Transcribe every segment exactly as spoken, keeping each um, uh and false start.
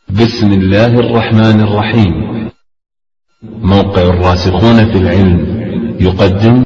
بسم الله الرحمن الرحيم. موقع الراسخون في العلم يقدم.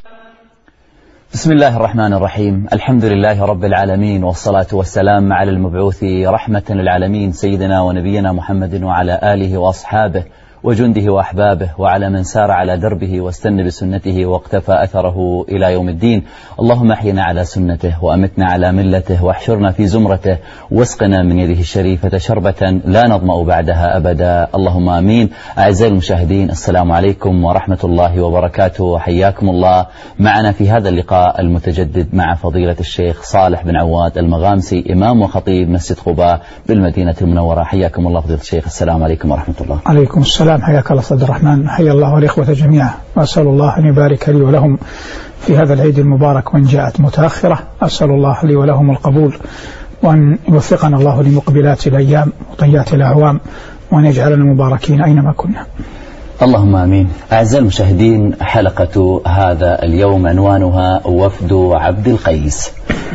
بسم الله الرحمن الرحيم. الحمد لله رب العالمين، والصلاة والسلام على المبعوث رحمة للعالمين سيدنا ونبينا محمد وعلى آله وأصحابه وجنده وأحبابه وعلى من سار على دربه واستنى بسنته واقتفى أثره إلى يوم الدين. اللهم احينا على سنته وأمتنا على ملته واحشرنا في زمرته واسقنا من يده الشريفة شربة لا نظمأ بعدها أبدا، اللهم آمين. أعزائي المشاهدين، السلام عليكم ورحمة الله وبركاته، وحياكم الله معنا في هذا اللقاء المتجدد مع فضيلة الشيخ صالح بن عواد المغامسي، إمام وخطيب مسجد قباء بالمدينة المنورة. حياكم الله فضيلة الشيخ، السلام عليكم ورحمة الله. عليكم السلام، حياك الله سيد الرحمن، حيا الله والإخوة جميعا، وأسأل الله أن يبارك لي ولهم في هذا العيد المبارك، وإن جاءت متأخرة أسأل الله لي ولهم القبول، وأن يوفقنا الله لمقبلات الأيام وطيات الأعوام، وأن يجعلنا مباركين أينما كنا. اللهم آمين. أعزائي المشاهدين، حلقة هذا اليوم عنوانها وفد عبد القيس،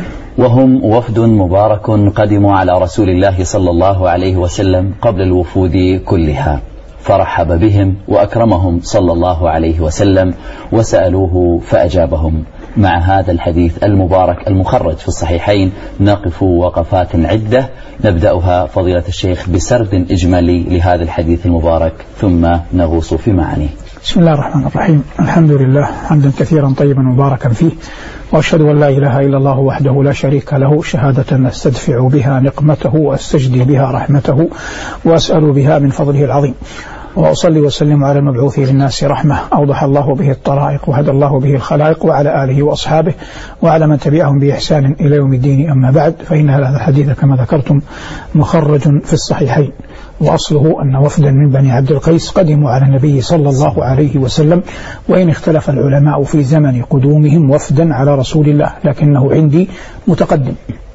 وهم وفد مبارك قدموا على رسول الله صلى الله عليه وسلم قبل الوفود كلها، فرحب بهم وأكرمهم صلى الله عليه وسلم وسألوه فأجابهم. مع هذا الحديث المبارك المخرج في الصحيحين نقف وقفات عدة، نبدأها فضيلة الشيخ بسرد إجمالي لهذا الحديث المبارك ثم نغوص في معانيه. بسم الله الرحمن الرحيم. الحمد لله حمدا كثيرا طيبا مباركا فيه، وأشهد أن لا إله إلا الله وحده لا شريك له، شهادة أستدفع بها نقمته وأستجدي بها رحمته وأسأل بها من فضله العظيم، وأصلي وسلم على المبعوث للناس رحمة أوضح الله به الطرائق وهدى الله به الخلائق، وعلى آله وأصحابه وعلى من تبعهم بإحسان إلى يوم الدين. أما بعد، فإن هذا الحديث كما ذكرتم مخرج في الصحيحين، وأصله أن وفدا من بني عبد القيس قدموا على النبي صلى الله عليه وسلم، وإن اختلف العلماء في زمن قدومهم وفدا على رسول الله، لكنه عندي متقدم.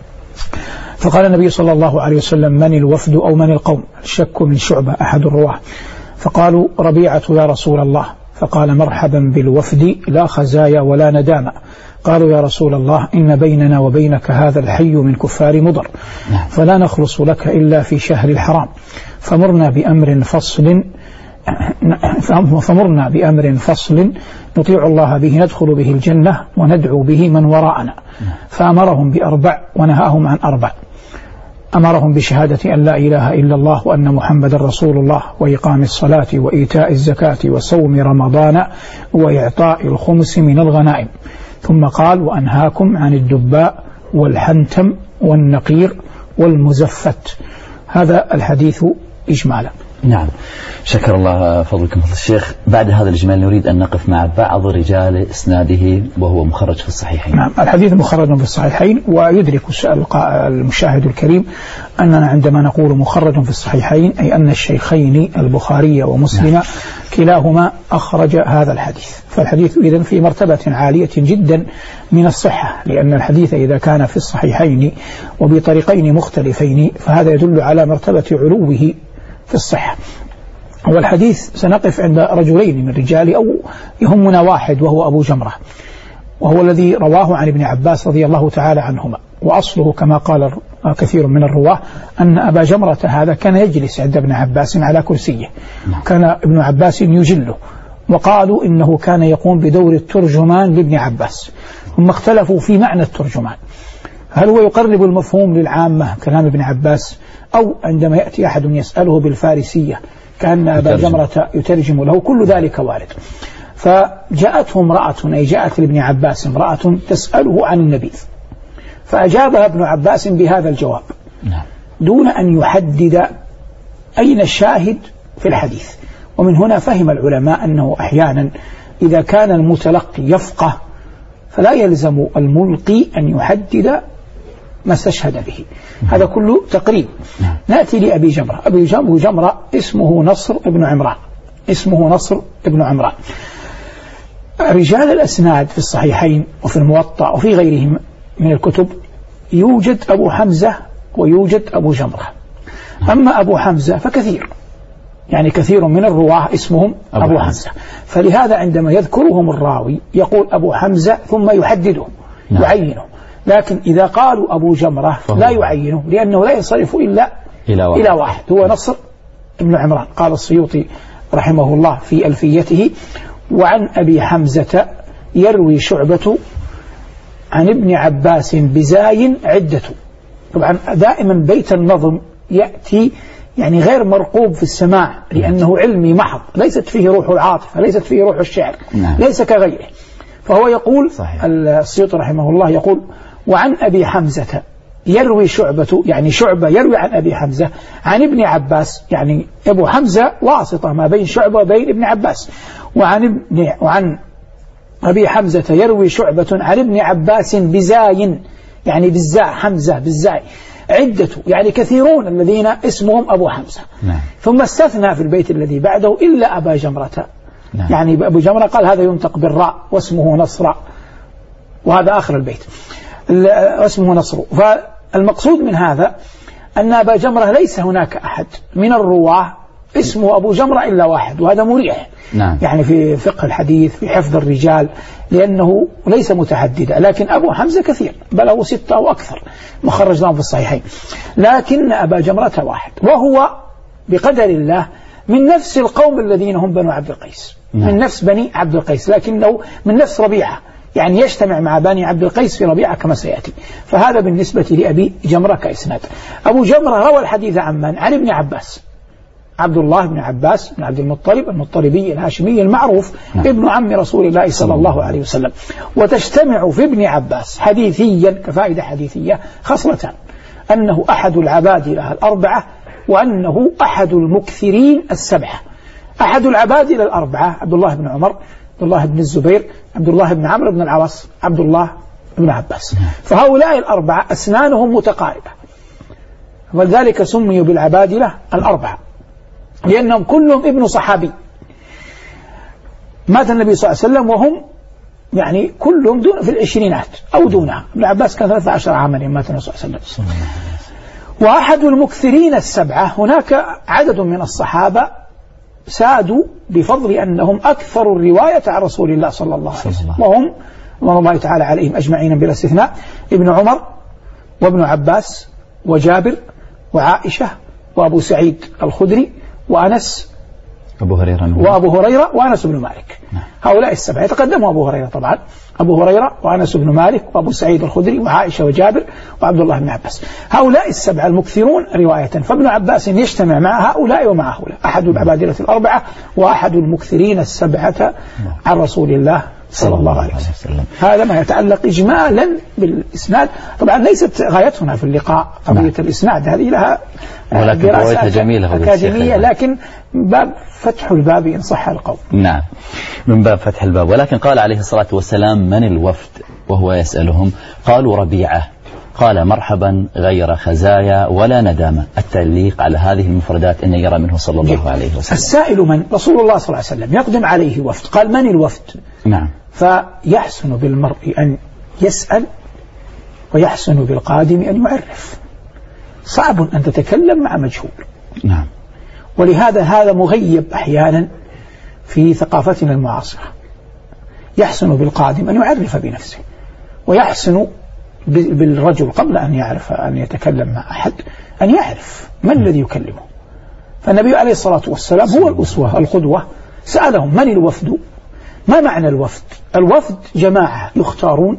فقال النبي صلى الله عليه وسلم: من الوفد أو من القوم؟ الشك من شعبة أحد الرواه. فقالوا: ربيعة يا رسول الله. فقال: مرحبا بالوفد، لا خزايا ولا ندامة. قالوا: يا رسول الله، إن بيننا وبينك هذا الحي من كفار مضر، فلا نخلص لك إلا في شهر الحرام، فمرنا بأمر فصل فمرنا بأمر فصل نطيع الله به ندخل به الجنة وندعو به من وراءنا. فأمرهم بأربع ونهاهم عن أربع. أمرهم بشهادة أن لا إله إلا الله وأن محمد رسول الله، وإقام الصلاة وإيتاء الزكاة وصوم رمضان وإعطاء الخمس من الغنائم. ثم قال: وأنهاكم عن الدباء والحنتم والنقير والمزفت. هذا الحديث إجمالا. نعم، شكر الله فضلكم فضل الشيخ. بعد هذا الإجمال نريد أن نقف مع بعض رجال إسناده وهو مخرج في الصحيحين. نعم، الحديث مخرج في الصحيحين، ويدرك المشاهد الكريم أننا عندما نقول مخرج في الصحيحين أي أن الشيخين البخاري ومسلم نعم. كلاهما أخرج هذا الحديث، فالحديث إذن في مرتبة عالية جدا من الصحة، لأن الحديث إذا كان في الصحيحين وبطريقين مختلفين فهذا يدل على مرتبة علوه في الصحة. والحديث سنقف عند رجلين من رجال، أو يهمنا واحد وهو أبو جمرة، وهو الذي رواه عن ابن عباس رضي الله تعالى عنهما. وأصله كما قال كثير من الرواه أن أبا جمرة هذا كان يجلس عند ابن عباس على كرسيه، كان ابن عباس يجله، وقالوا إنه كان يقوم بدور الترجمان لابن عباس. ثم اختلفوا في معنى الترجمان، هل هو يقرب المفهوم للعامة كلام ابن عباس، أو عندما يأتي أحد يسأله بالفارسية كأن أبا جمرة يترجم له؟ كل ذلك وارد. فجاءته امرأة، أي جاءت لابن عباس امرأة تسأله عن النبيذ، فأجابها ابن عباس بهذا الجواب دون أن يحدد أين الشاهد في الحديث. ومن هنا فهم العلماء أنه أحيانا إذا كان المتلقي يفقه فلا يلزم الملقي أن يحدد ما استشهد به، هذا كله تقريب. نأتي لأبي جمرة. أبي جمرة اسمه نصر ابن عمران، اسمه نصر ابن عمران. رجال الأسناد في الصحيحين وفي الموطأ وفي غيرهم من الكتب يوجد أبو حمزة ويوجد أبو جمرة. أما أبو حمزة فكثير، يعني كثير من الرواه اسمهم أبو, أبو حمزة، فلهذا عندما يذكرهم الراوي يقول أبو حمزة ثم يحددهم يعينه. لكن إذا قالوا أبو جمرة لا يعينه، لأنه لا ينصرف إلا إلى واحد, إلى واحد هو نصر بن عمران. قال السيوطي رحمه الله في ألفيته: وعن أبي حمزة يروي شعبة عن ابن عباس بزاي عدة. طبعا دائما بيت النظم يأتي يعني غير مرقوب في السماع، لأنه علمي محض، ليست فيه روح العاطفة، ليست فيه روح الشعر، نعم. ليس كغيره. فهو يقول صحيح. السيوطي رحمه الله يقول: وعن أبي حمزة يروي شعبة، يعني شعبة يروي عن أبي حمزة عن ابن عباس، يعني أبو حمزة واسطة ما بين شعبة وبين ابن عباس. وعن ابن وعن أبي حمزة يروي شعبة عن ابن عباس بزاي، يعني بالزاء، حمزة بالزاي، عدة، يعني كثيرون الذين اسمهم أبو حمزة. نعم. ثم استثنى في البيت الذي بعده إلا أبا جمرة. نعم. يعني أبو جمرة قال هذا ينطق بالراء واسمه نصر، وهذا آخر البيت اسمه نصر. فالمقصود من هذا أن أبا جمرة ليس هناك أحد من الرواه اسمه أبو جمرة إلا واحد، وهذا مريح. نعم. يعني في فقه الحديث، في حفظ الرجال، لأنه ليس متحددا. لكن أبو حمزة كثير، بل هو ستة أو أكثر مخرج لهم في الصحيحين، لكن أبا جمرة واحد، وهو بقدر الله من نفس القوم الذين هم بنو عبد القيس. نعم. من نفس بني عبد القيس، لكنه من نفس ربيعة، يعني يجتمع مع بني عبد القيس في ربيعة كما سيأتي. فهذا بالنسبة لأبي جمرة كإسناد. أبو جمرة روى الحديث عن من؟ عن ابن عباس، عبد الله بن عباس بن عبد المطلب المطلبي الهاشمي المعروف. نعم. ابن عم رسول الله صلى الله عليه وسلم. وتجتمع في ابن عباس حديثيا كفائدة حديثية خصلتان: أنه أحد العبادلة الأربعة، وأنه أحد المكثرين السبعة. أحد العبادلة الأربعة عبد الله بن عمر، عبد الله بن الزبير، عبد الله بن عمرو بن العاص، عبد الله بن عباس. فهؤلاء الأربعة أسنانهم متقاربة، ولذلك سميوا بالعبادلة الأربعة، لأنهم كلهم ابن صحابي. مات النبي صلى الله عليه وسلم وهم يعني كلهم دون في العشرينات أو دونها. ابن عباس كان ثلاثة عشر عاما لما مات النبي صلى الله عليه وسلم. وأحد المكثرين السبعة، هناك عدد من الصحابة سادوا بفضل أنهم أكثر الرواية عن رسول الله صلى الله عليه وسلم، وهم رضي الله تعالى عليهم أجمعين بلا استثناء: ابن عمر، وابن عباس، وجابر، وعائشة، وأبو سعيد الخدري، وأنس أبو هريرة وأبو هريرة وأنس بن مالك. نعم. هؤلاء السبعة يتقدموا أبو هريرة طبعا، أبو هريرة وأنس بن مالك وأبو سعيد الخدري وعائشة وجابر وعبد الله بن عباس. هؤلاء السبعة المكثرون رواية. فابن عباس يجتمع مع هؤلاء ومع هؤلاء، أحد العبادلة الأربعة وأحد المكثرين السبعة عن رسول الله صلى الله عليه وسلم. هذا ما يتعلق إجمالا بالإسناد. طبعا ليست غايتنا في اللقاء قضية نعم. الإسناد، هذه لها دراسة جميلة أكاديمية، لكن باب فتح الباب إن صح القول. نعم، من باب فتح الباب. ولكن قال عليه الصلاة والسلام: من الوفد؟ وهو يسألهم. قالوا: ربيعة. قال: مرحبا غير خزايا ولا ندامة. التعليق على هذه المفردات أن يرى منه صلى الله عليه وسلم. السائل من؟ رسول الله صلى الله عليه وسلم. يقدم عليه وفد، قال: من الوفد؟ نعم. فيحسن بالمرء أن يسأل، ويحسن بالقادم أن يعرف. صعب أن تتكلم مع مجهول. نعم. ولهذا هذا مغيب أحيانا في ثقافتنا المعاصرة. يحسن بالقادم أن يعرف بنفسه، ويحسن بالرجل قبل أن يعرف أن يتكلم مع أحد أن يعرف من الذي يكلمه. فالنبي عليه الصلاة والسلام هو الأسوة القدوة. سألهم: من الوفد؟ ما معنى الوفد؟ الوفد جماعة يختارون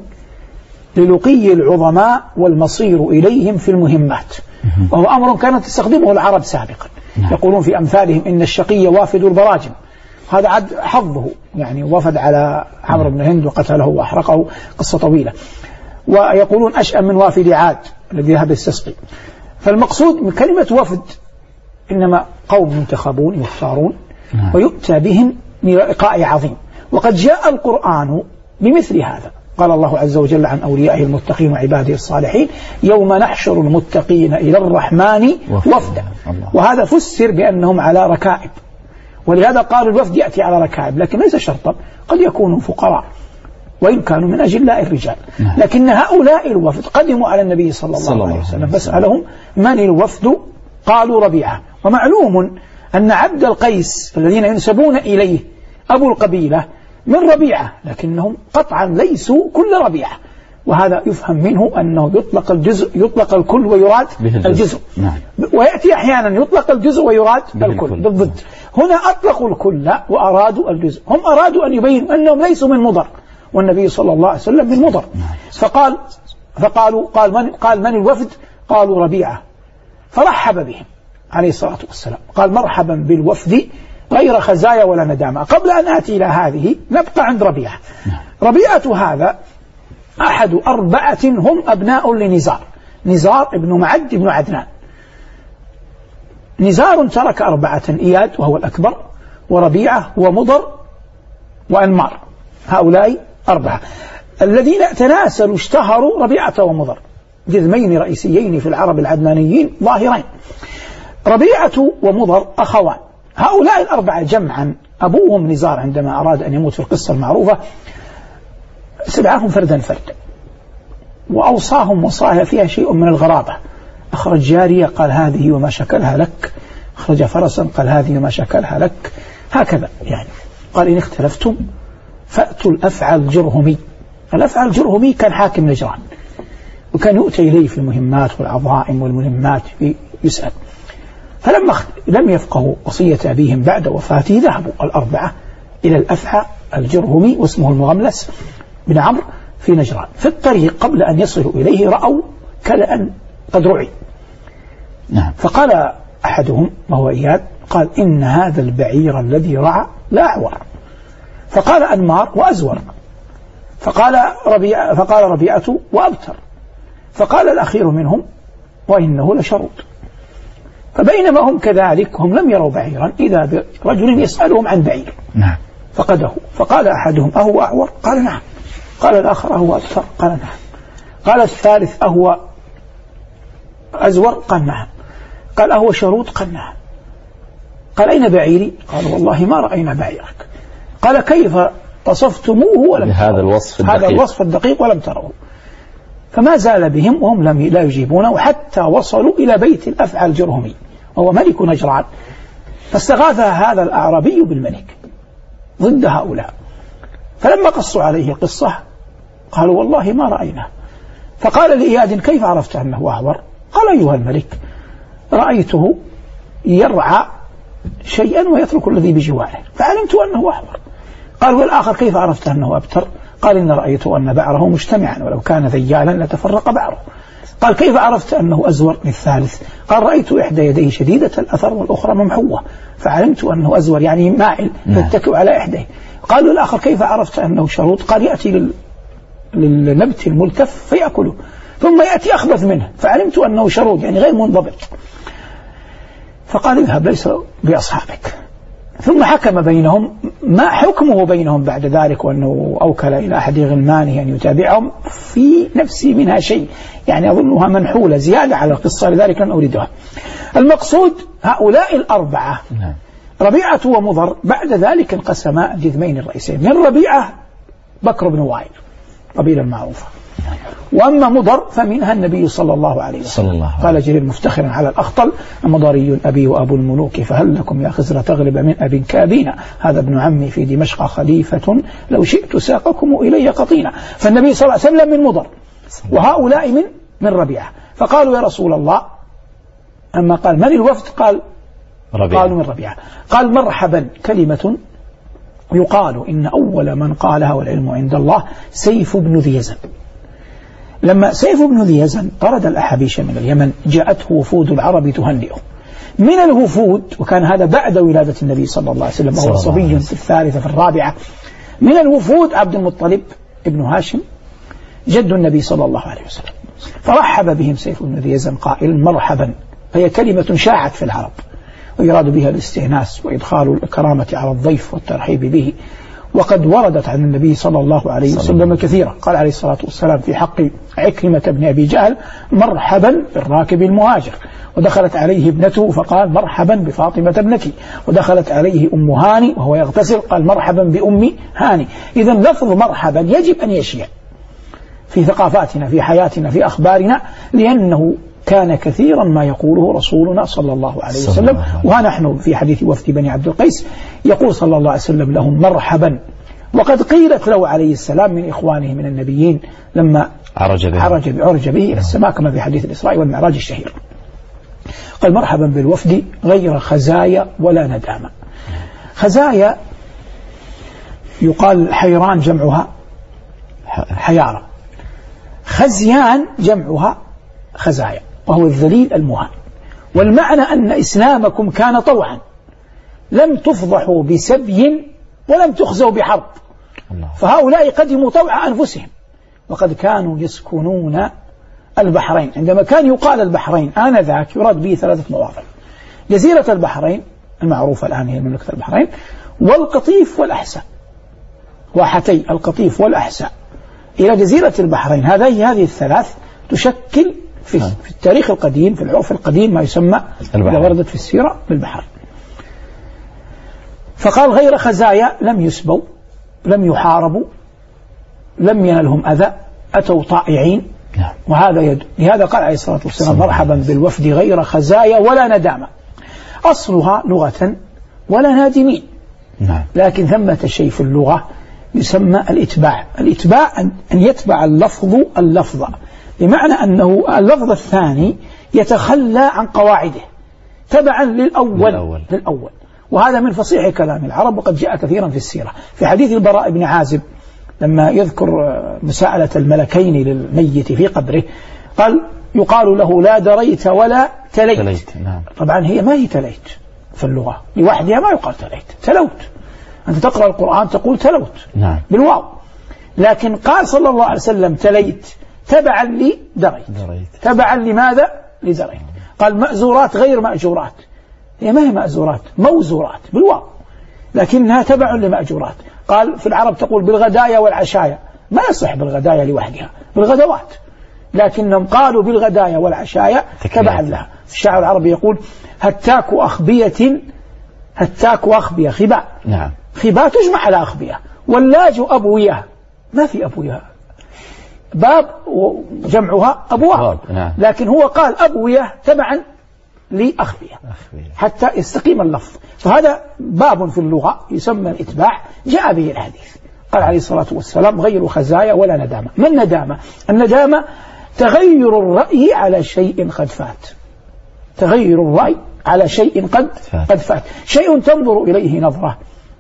للقي العظماء والمصير إليهم في المهمات، وهو أمر كانت تستخدمه العرب سابقا. يقولون في أمثالهم: إن الشقي وافد البراجم. هذا عد حظه، يعني وفد على عمرو بن هند وقتله وأحرقه، قصة طويلة. ويقولون: أشأم من وافد عاد الذي ذهب يستسقي. فالمقصود من كلمة وفد إنما قوم منتخبون يختارون ويؤتى بهم لقاء عظيم. وقد جاء القرآن بمثل هذا. قال الله عز وجل عن أوليائه المتقين وعباده الصالحين: يوم نحشر المتقين إلى الرحمن وفدا. وهذا فسر بأنهم على ركائب، ولهذا قال الوفد يأتي على ركائب، لكن ليس شرطا، قد يكونوا فقراء وإن كانوا من أجلاء الرجال. لكن هؤلاء الوفد قدموا على النبي صلى الله عليه وسلم، فسألهم: من الوفد؟ قالوا: ربيعة. ومعلوم أن عبد القيس الذين ينسبون إليه أبو القبيلة من ربيعة، لكنهم قطعا ليسوا كل ربيعة، وهذا يفهم منه أنه يطلق الجزء يطلق الكل ويراد الجزء, الجزء. نعم. ويأتي أحيانا يطلق الجزء ويراد الكل بالضد. هنا أطلقوا الكل وأرادوا الجزء. هم أرادوا أن يبينوا أنهم ليسوا من مضر والنبي صلى الله عليه وسلم من مضر. فقال فقالوا قال من قال من الوفد؟ قالوا ربيعة، فرحب بهم عليه الصلاة والسلام، قال مرحبا بالوفد غير خزايا ولا ندامة. قبل أن آتي إلى هذه نبقى عند ربيعة. ربيعة هذا أحد أربعة هم أبناء لنزار، نزار ابن معد ابن عدنان. نزار ترك أربعة، إياد وهو الأكبر، وربيعة ومضر وأنمار، هؤلاء أربعة الذين تناسلوا اشتهروا ربيعة ومضر، جذمين رئيسيين في العرب العدنانيين ظاهرين. ربيعة ومضر أخوان، هؤلاء الأربعة جمعا أبوهم نزار عندما أراد أن يموت في القصة المعروفة سدعهم فردا فردا وأوصاهم وصايا فيها شيء من الغرابة. أخرج جارية قال هذه وما شكلها لك، أخرج فرسا قال هذه وما شكلها لك، هكذا يعني. قال إن اختلفتم فأتوا الأفعى الجرهمي. الأفعى الجرهمي كان حاكم نجران وكان يؤتى إليه في المهمات والعظائم والمهمات يسأل. فلما لم يفقهوا وصية أبيهم بعد وفاته ذهبوا الأربعة إلى الأفعى الجرهمي واسمه المغملس بن عمرو في نجران. في الطريق قبل أن يصلوا إليه رأوا كلأ قد رعي. نعم. فقال أحدهم وهو إياد قال إن هذا البعير الذي رعى لا أعور. فقال أنمار وأزور. فقال ربيعة فقال ربيعة وأبتر. فقال الأخير منهم وإنه لشرود. فبينما هم كذلك هم لم يروا بعيرا إذا برجل يسألهم عن بعير. نعم. فقده. فقال أحدهم أهو أعور؟ قال نعم. قال الآخر أهو أبتر؟ قال نعم. قال الثالث أهو أزور؟ قال نعم. قال أهو شرود؟ قال نعم. قال أين بعيري؟ قال والله ما رأينا بعيرك. قال كيف وصفتموه ولم بهذا الوصف الدقيق. هذا الوصف الدقيق ولم تروه. فما زال بهم وهم لم لا يجيبونه حتى وصلوا إلى بيت الأفعى الجرهمي وهو ملك نجران. فاستغاث هذا الأعرابي بالملك ضد هؤلاء. فلما قصوا عليه القصة قالوا والله ما رأينا. فقال لإياد كيف عرفت أنه أعور؟ قال أيها الملك رأيته يرعى شيئا ويترك الذي بجواره فعلمت أنه أعور. قال والآخر كيف عرفت أنه أبتر؟ قال إن رأيت أن بعره مجتمعا ولو كان ذيالا لتفرق بعره. قال كيف عرفت أنه أزور؟ للثالث قال رأيت إحدى يديه شديدة الأثر والأخرى ممحوة فعلمت أنه أزور يعني مائل يتكئ على إحديه. قالوا الآخر كيف عرفت أنه شرود؟ قال يأتي لل... للنبت الملتف فيأكله ثم يأتي أخبث منه فعلمت أنه شرود يعني غير منضبط. فقال اذهب ليس بأصحابك. ثم حكم بينهم ما حكمه بينهم بعد ذلك وأنه أوكل إلى أحد غلمانه أن يتابعهم في نفسي منها شيء يعني أظنها منحولة زيادة على القصة لذلك لن أريدها. المقصود هؤلاء الأربعة ربيعة ومضر بعد ذلك انقسما الجذمين الرئيسين. من ربيعة بكر بن وائل قبيلة المعروفة، وأما مضر فمنها النبي صلى الله عليه وسلم. قال جرير مفتخرا على الأخطل مضري أبي وأبو الملوك فهل لكم يا خزر تغلب من أبي كابينا هذا ابن عمي في دمشق خليفة لو شئت ساقكم إلي قطينا. فالنبي صلى الله عليه وسلم من مضر وهؤلاء من من ربيعة. فقالوا يا رسول الله أما قال من الوفد؟ قال ربيعة. قالوا من ربيعة. قال مرحبا كلمة يقال إن أول من قالها والعلم عند الله سيف بن ذي يزن. لما سيف بن ذي يزن طرد الأحابيش من اليمن جاءته وفود العرب تهنئه. من الوفود وكان هذا بعد ولادة النبي صلى الله عليه وسلم وهو صبي في الثالثة في الرابعة. من الوفود عبد المطلب ابن هاشم جد النبي صلى الله عليه وسلم. فرحب بهم سيف بن ذي يزن قائل مرحبا. هي كلمة شاعت في العرب ويراد بها الاستئناس وإدخال الكرامة على الضيف والترحيب به. وقد وردت عن النبي صلى الله عليه وسلم كثيرا. قال عليه الصلاة والسلام في حق عكرمة بن أبي جهل مرحبا بالراكب المهاجر. ودخلت عليه ابنته فقال مرحبا بفاطمة ابنتي. ودخلت عليه أم هاني وهو يغتسل قال مرحبا بأم هاني. إذا لفظ مرحبا يجب أن يشيع في ثقافاتنا في حياتنا في أخبارنا لأنه كان كثيرا ما يقوله رسولنا صلى الله عليه وسلم. وها نحن في حديث وفد بني عبد القيس يقول صلى الله عليه وسلم لهم مرحبا وقد قيلت له عليه السلام من إخوانه من النبيين لما عرج به, عرج عرج به إلى السماء كما في حديث الإسراء والمعراج الشهير، قال مرحبا بالوفد غير خزايا ولا ندامة. خزايا يقال حيران جمعها حيارة، خزيان جمعها خزايا وهو الذليل المهان. والمعنى أن إسلامكم كان طوعا، لم تفضحوا بسبي ولم تخزوا بحرب، فهؤلاء قدموا طوع أنفسهم، وقد كانوا يسكنون البحرين. عندما كان يقال البحرين آنذاك يراد به ثلاثة مواضع: جزيرة البحرين المعروفة الآن هي مملكة البحرين، والقطيف والأحساء، واحتي القطيف والأحساء إلى جزيرة البحرين. هذه هذه الثلاث تشكل في, في التاريخ القديم، في العرف القديم، ما يسمى إذا وردت في السيرة بالبحرين. فقال غير خزايا، لم يسبوا، لم يحاربوا، لم ينلهم أذى، أتوا طائعين. وهذا يد... لهذا قال عليه الصلاة والسلام مرحبا بالوفد غير خزايا ولا ندامة. أصلها لغة ولا نادمين، لكن ثمة شيء في اللغة يسمى الإتباع. الإتباع أن يتبع اللفظ اللفظ، بمعنى أنه اللفظ الثاني يتخلى عن قواعده تبعا للأول, للأول. للأول. وهذا من فصيح كلام العرب، وقد جاء كثيرا في السيرة. في حديث البراء بن عازب لما يذكر مساءلة الملكين للميت في قبره، قال يقال له لا دريت ولا تليت, تليت. نعم. طبعا هي ما هي تليت في اللغة لوحدها، ما يقال تليت، تلوت. أنت تقرأ القرآن تقول تلوت نعم. بالواو، لكن قال صلى الله عليه وسلم تليت تبعا لي دريت, دريت. تبعا لماذا؟ لدريت. قال مأزورات غير مأجورات، هي ما هي مأزورات، موزورات بالواو، لكنها تبع لمأجورات. قال في العرب تقول بالغدايا والعشايا، ما يصح بالغدايا لوحدها، بالغدوات، لكنهم قالوا بالغدايا والعشايا تبعا لها. الشاعر العربي يقول هتاك أخبية، هتاك أخبية خباء، نعم. خباء تجمع على أخبية، واللاج أبوية، ما في أبوية، باب جمعها أبواب، نعم. لكن هو قال أبوية تبعا لأخبية حتى يستقيم اللفظ. فهذا باب في اللغة يسمى الإتباع، جاء به الحديث. قال عليه الصلاة والسلام غير خزايا ولا ندامة. ما الندامة؟ الندامة تغير الرأي على شيء قد فات، تغير الرأي على شيء قد قد فات، شيء تنظر إليه نظرة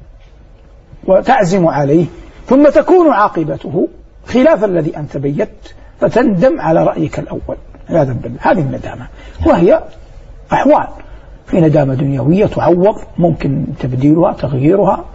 وتعزم عليه، ثم تكون عاقبته خلاف الذي أنت بيت، فتندم على رأيك الأول. هذا بالله، هذه الندامة. وهي أحوال، في ندامة دنيوية تعوض، ممكن تبديلها تغييرها،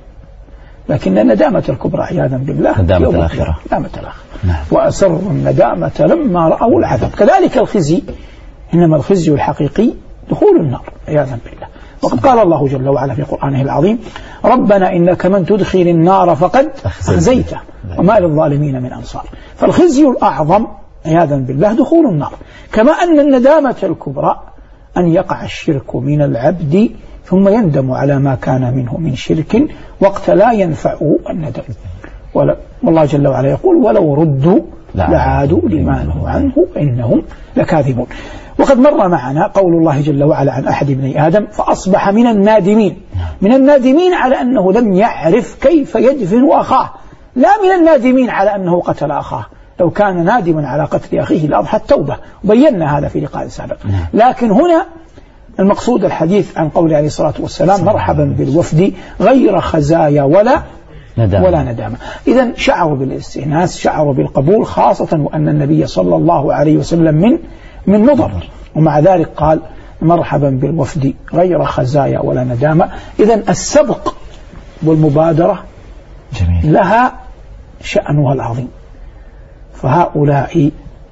لكن الندامة الكبرى عياذا بالله ندامة الآخرة، ندامة الآخرة. نعم. وأسروا الندامة لما رأوا العذاب. كذلك الخزي، إنما الخزي الحقيقي دخول النار عياذا بالله. وقد قال الله جل وعلا في قرآنه العظيم ربنا إنك من تدخل النار فقد أخزيته وما للظالمين من أنصار. فالخزي الأعظم عياذا بالله دخول النار، كما أن الندامة الكبرى أن يقع الشرك من العبد ثم يندم على ما كان منه من شرك وقت لا ينفعه الندم. والله جل وعلا يقول ولو ردوا لعادوا لما نهوا عنه إنهم لكاذبون. وقد مر معنا قول الله جل وعلا عن أحد ابني آدم فأصبح من النادمين، من النادمين على أنه لم يعرف كيف يدفن أخاه، لا من النادمين على أنه قتل أخاه. لو كان نادما على قتل أخيه لأضحى التوبة، وبينا هذا في لقاء سابق. لكن هنا المقصود الحديث عن قول عليه الصلاة والسلام مرحبا بالوفد غير خزايا ولا ندامة. ولا ندامة. إذن شعروا بالاستئناس، شعروا بالقبول، خاصة وأن النبي صلى الله عليه وسلم من من نظر، ومع ذلك قال مرحبا بالوفد غير خزايا ولا ندامة. إذن السبق والمبادرة جميل. لها شأنها العظيم، فهؤلاء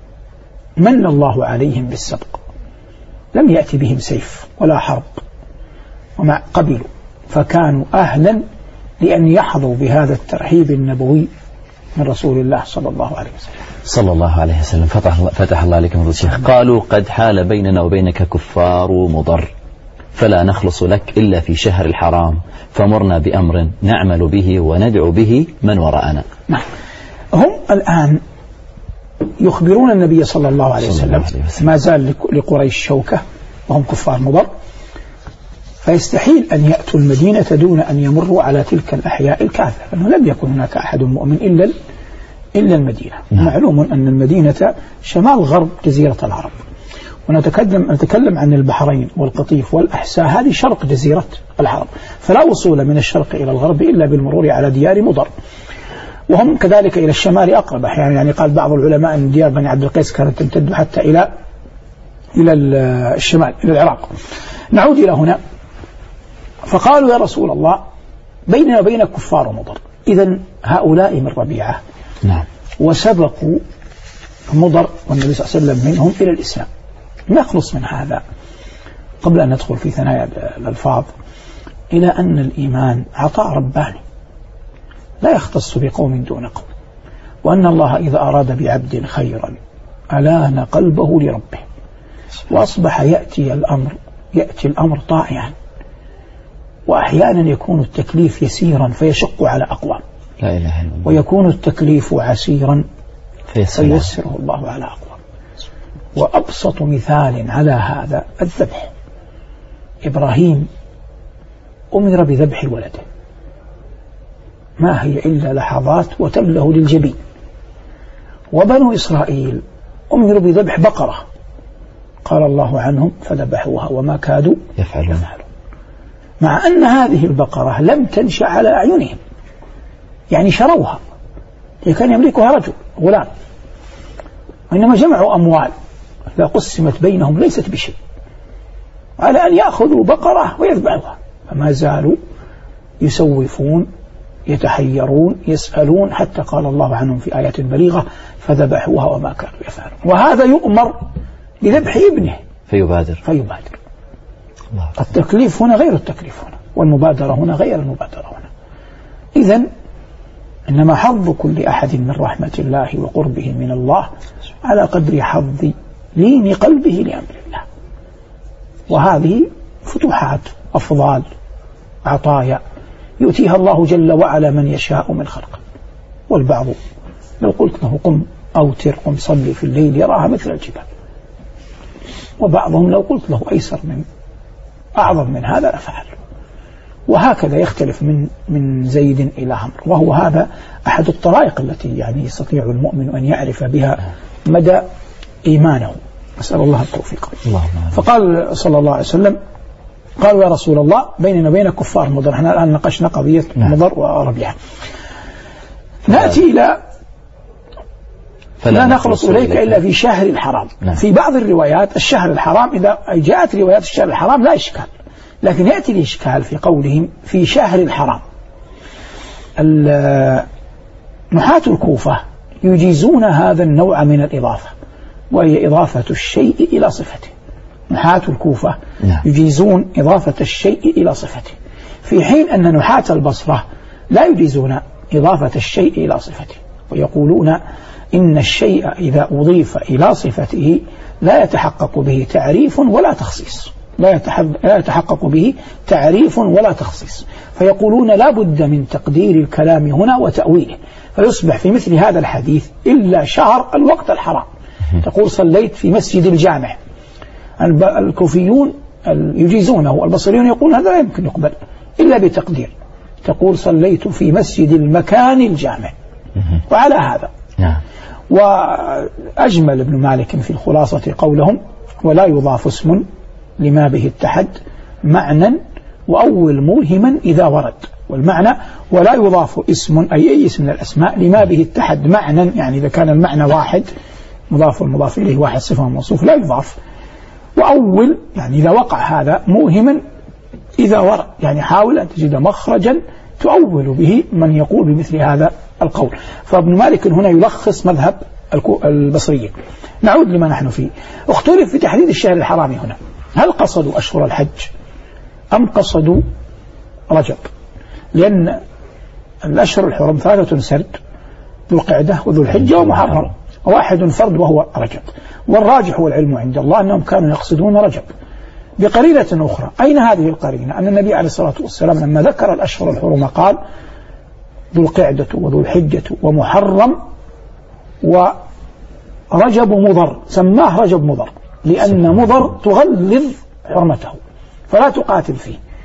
من الله عليهم بالسبق، لم يأتي بهم سيف ولا حرب، ومع قبلوا، فكانوا أهلا لأن يحظوا بهذا الترحيب النبوي من رسول الله صلى الله عليه وسلم صلى الله عليه وسلم. فتح الله, فتح الله عليكم الشيخ. قالوا قد حال بيننا وبينك كفار مضر، فلا نخلص لك إلا في شهر الحرام، فمرنا بأمر نعمل به وندعو به من وراءنا. نعم. هم الآن يخبرون النبي صلى الله عليه وسلم ما زال لقريش شوكة وهم كفار مضر، فيستحيل أن يأتوا المدينة دون أن يمروا على تلك الأحياء الكافرة، لأنه لم يكن هناك أحد مؤمن إلا إلا المدينة. معلوم أن المدينة شمال غرب جزيرة العرب، ونتكلم نتكلم عن البحرين والقطيف والأحساء، هذه شرق جزيرة العرب، فلا وصول من الشرق إلى الغرب إلا بالمرور على ديار مضر، وهم كذلك إلى الشمال أقرب أحيانا. يعني قال بعض العلماء أن ديار بني عبد القيس كانت تمتد حتى إلى إلى الشمال إلى العراق. نعود إلى هنا، فقالوا يا رسول الله بيننا وبينك كفار مضر، إذن هؤلاء من ربيعة نعم وسبقوا مضر والنبي صلى الله عليه وسلم منهم إلى الإسلام. نخلص من هذا قبل أن ندخل في ثنايا الألفاظ إلى أن الإيمان عطاء رباني لا يختص بقوم دون قوم، وأن الله إذا أراد بعبد خيرا ألان قلبه لربه، وأصبح يأتي الأمر يأتي الأمر طائعا، وأحيانا يكون التكليف يسيرا فيشق على أقوام، لا إله إلا الله، ويكون التكليف عسيرا فيسره الله على أقوام. وأبسط مثال على هذا الذبح. إبراهيم أمر بذبح ولده، ما هي إلا لحظات وتمله للجبين. وبنو إسرائيل أمروا بذبح بقرة، قال الله عنهم فذبحوها وما كادوا يفعلون، مع أن هذه البقرة لم تنشأ على أعينهم، يعني شروها، كان يملكها رجل غلام، وإنما جمعوا أموال إذا قسمت بينهم ليست بشيء، على أن يأخذوا بقرة ويذبحوها، فما زالوا يسوفون يتحيرون يسألون، حتى قال الله عنهم في آيات بليغة فذبحوها وما كانوا يفعلون. وهذا يؤمر بذبح ابنه فيبادر فيبادر الله. التكليف هنا غير التكليف هنا، والمبادرة هنا غير المبادرة هنا. إذن إنما حظ كل أحد من رحمة الله وقربه من الله على قدر حظ لين قلبه لأمر الله. وهذه فتوحات أفضال عطايا يؤتيها الله جل وعلا من يشاء من خلقه. والبعض لو قلت له قم أوتر قم صلي في الليل يراها مثل الجبال، وبعضهم لو قلت له أيسر من أعظم من هذا لفعل. وهكذا يختلف من من زيد إلى عمرو، وهو هذا أحد الطرائق التي يعني يستطيع المؤمن أن يعرف بها مدى إيمانه. أسأل الله التوفيق. فقال صلى الله عليه وسلم قالوا يا رسول الله بيننا وبين كفار مضر. احنا الآن نقشنا قضية مضر وربيعة. نأتي إلى لا نخلص إليك إلا في شهر الحرام. نعم. في بعض الروايات الشهر الحرام، إذا جاءت روايات الشهر الحرام لا إشكال، لكن يأتي الإشكال في قولهم في شهر الحرام. نحاة الكوفة يجيزون هذا النوع من الإضافة، وهي إضافة الشيء إلى صفته. نحاة الكوفة يجيزون إضافة الشيء إلى صفته، في حين أن نحاة البصرة لا يجيزون إضافة الشيء إلى صفته، ويقولون إن الشيء إذا أضيف إلى صفته لا يتحقق به تعريف ولا تخصيص، لا يتحقق به تعريف ولا تخصيص، فيقولون لا بد من تقدير الكلام هنا وتأويله، فيصبح في مثل هذا الحديث إلا شهر الوقت الحرام. تقول صليت في مسجد الجامع، الكوفيون يجيزونه، البصريون يقول هذا لا يمكن يقبل إلا بتقدير، تقول صليت في مسجد المكان الجامع. وعلى هذا وأجمل ابن مالك في الخلاصة قولهم ولا يضاف اسم لما به اتحد معنى وأول موهما إذا ورد. والمعنى ولا يضاف اسم أي أي اسم من الأسماء لما به اتحد معنى، يعني إذا كان المعنى واحد مضاف والمضاف إليه واحد صفة وموصوف لا يضاف. وأول يعني إذا وقع هذا موهما إذا ورد، يعني حاول أن تجد مخرجا تؤول به من يقول بمثل هذا القول. فابن مالك هنا يلخص مذهب البصرية. نعود لما نحن فيه. اختلف في تحديد الشهر الحرام هنا، هل قصدوا أشهر الحج أم قصدوا رجب؟ لأن الأشهر الحرم ثلاثة سرد، ذو القعدة وذو الحجة ومحرم، واحد فرد وهو رجب. والراجح والعلم عند الله أنهم كانوا يقصدون رجب بقرينة أخرى. أين هذه القرينة؟ أن النبي عليه الصلاة والسلام لما ذكر الأشهر الحرم قال ذو القعدة وذو الحجة ومحرم ورجب مضر، سماه رجب مضر لأن مضر تغلظ حرمته فلا تقاتل فيه،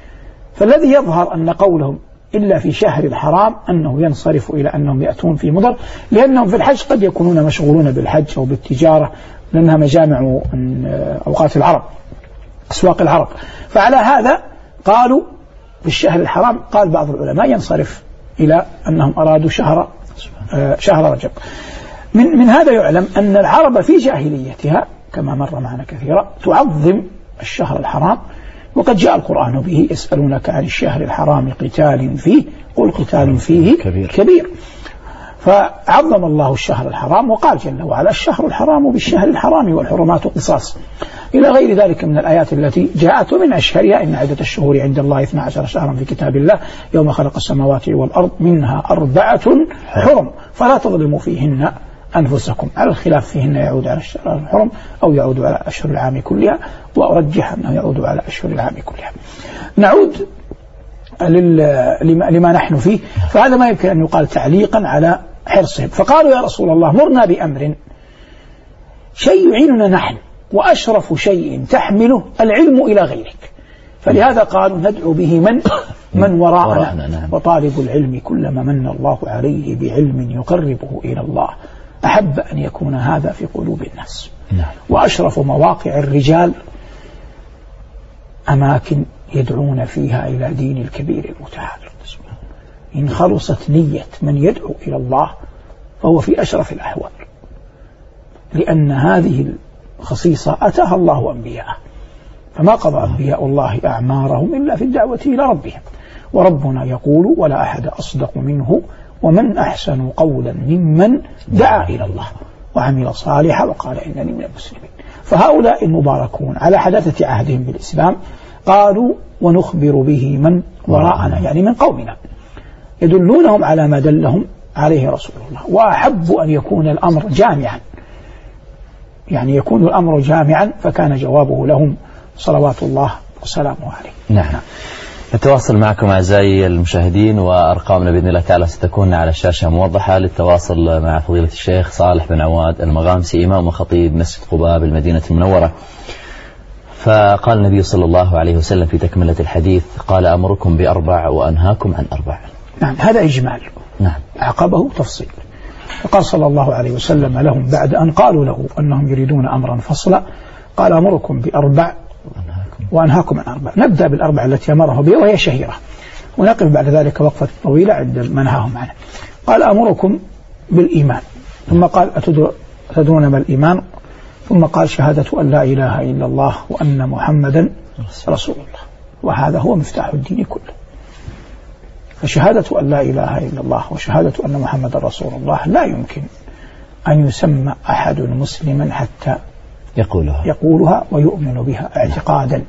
فالذي يظهر أن قولهم إلا في شهر الحرام أنه ينصرف إلى أنهم يأتون في مضر، لأنهم في الحج قد يكونون مشغولون بالحج أو بالتجارة، لأنها مجامع أوقات العرب، أسواق العرب. فعلى هذا قالوا في الشهر الحرام. قال بعض العلماء ينصرف إلى أنهم أرادوا شهر شهر رجب. من من هذا يعلم أن العرب في جاهليتها كما مر معنا كثيرا تعظم الشهر الحرام، وقد جاء القرآن به: يسألونك عن الشهر الحرام قتال فيه قل قتال فيه كبير, كبير. فعظم الله الشهر الحرام وقال جل وعلا: الشهر الحرام بالشهر الحرام والحرمات قصاص، إلى غير ذلك من الآيات التي جاءت. ومن أشهرها: إن عدة الشهور عند الله اثنا عشر شهرا في كتاب الله يوم خلق السماوات والأرض منها أربعة حرم فلا تظلموا فيهن أنفسكم. على الخلاف فيهن يعود على الشهر الحرم أو يعود على أشهر العام كلها، وأرجح أنه يعود على أشهر العام كلها. نعود لما نحن فيه. فهذا ما يمكن أن يقال تعليقا على حرصهم. فقالوا: يا رسول الله مرنا بأمر شيء يعيننا نحن، وأشرف شيء تحمله العلم إلى غيرك. فلهذا قالوا: ندعو به من من وراءنا، وطالب العلم كلما من الله عليه بعلم يقربه إلى الله أحب أن يكون هذا في قلوب الناس. وأشرف مواقع الرجال أماكن يدعون فيها إلى دين الكبير المتعال. إن خلصت نية من يدعو إلى الله فهو في أشرف الأحوال، لأن هذه الخصيصة أتاها الله أنبياءه، فما قضى أنبياء الله أعمارهم إلا في الدعوة إلى ربهم. وربنا يقول: ولا أحد أصدق منه ومن أحسن قولا ممن دعا إلى الله وعمل صالحا وقال إنني من المسلمين. فهؤلاء المباركون على حداثة عهدهم بالإسلام قالوا: ونخبر به من وراءنا، يعني من قومنا، يدلونهم على ما دلهم عليه رسول الله. وأحبوا أن يكون الأمر جامعا، يعني يكون الأمر جامعا، فكان جوابه لهم صلوات الله وسلامه عليه. نعم. نتواصل معكم أعزائي المشاهدين، وأرقامنا بإذن الله تعالى ستكون على الشاشة موضحة للتواصل مع فضيلة الشيخ صالح بن عواد المغامسي إمام وخطيب مسجد قباء بالمدينة المنورة. فقال النبي صلى الله عليه وسلم في تكملة الحديث: قال: أمركم بأربع وأنهاكم عن أربع. نعم، هذا إجمال. نعم. عقبه تفصيل. فقال صلى الله عليه وسلم لهم بعد أن قالوا له أنهم يريدون أمرا فصلا: قال: أمركم بأربع وأنهاكم عن أربع. نبدأ بالأربع التي أمره بها وهي شهيرة، ونقف بعد ذلك وقفة طويلة عند ما نهاهم عنه. قال: أمركم بالإيمان، ثم قال: أتدرون ما الإيمان؟ ثم قال: شهادة أن لا إله إلا الله وأن محمدا رسول الله. وهذا هو مفتاح الدين كله. فشهادة أن لا إله إلا الله وشهادة أن محمدا رسول الله لا يمكن أن يسمى أحد مسلما حتى يقولها يقولها ويؤمن بها اعتقادا.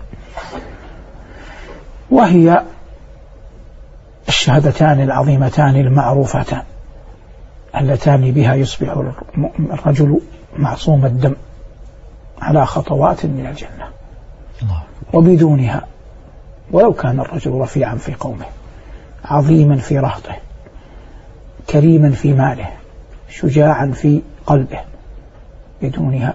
وهي الشهادتان العظيمتان المعروفتان اللتان بها يصبح الرجل معصوم الدم على خطوات من الجنة، وبدونها ولو كان الرجل رفيعا في قومه، عظيما في رهطه، كريما في ماله، شجاعا في قلبه، بدونها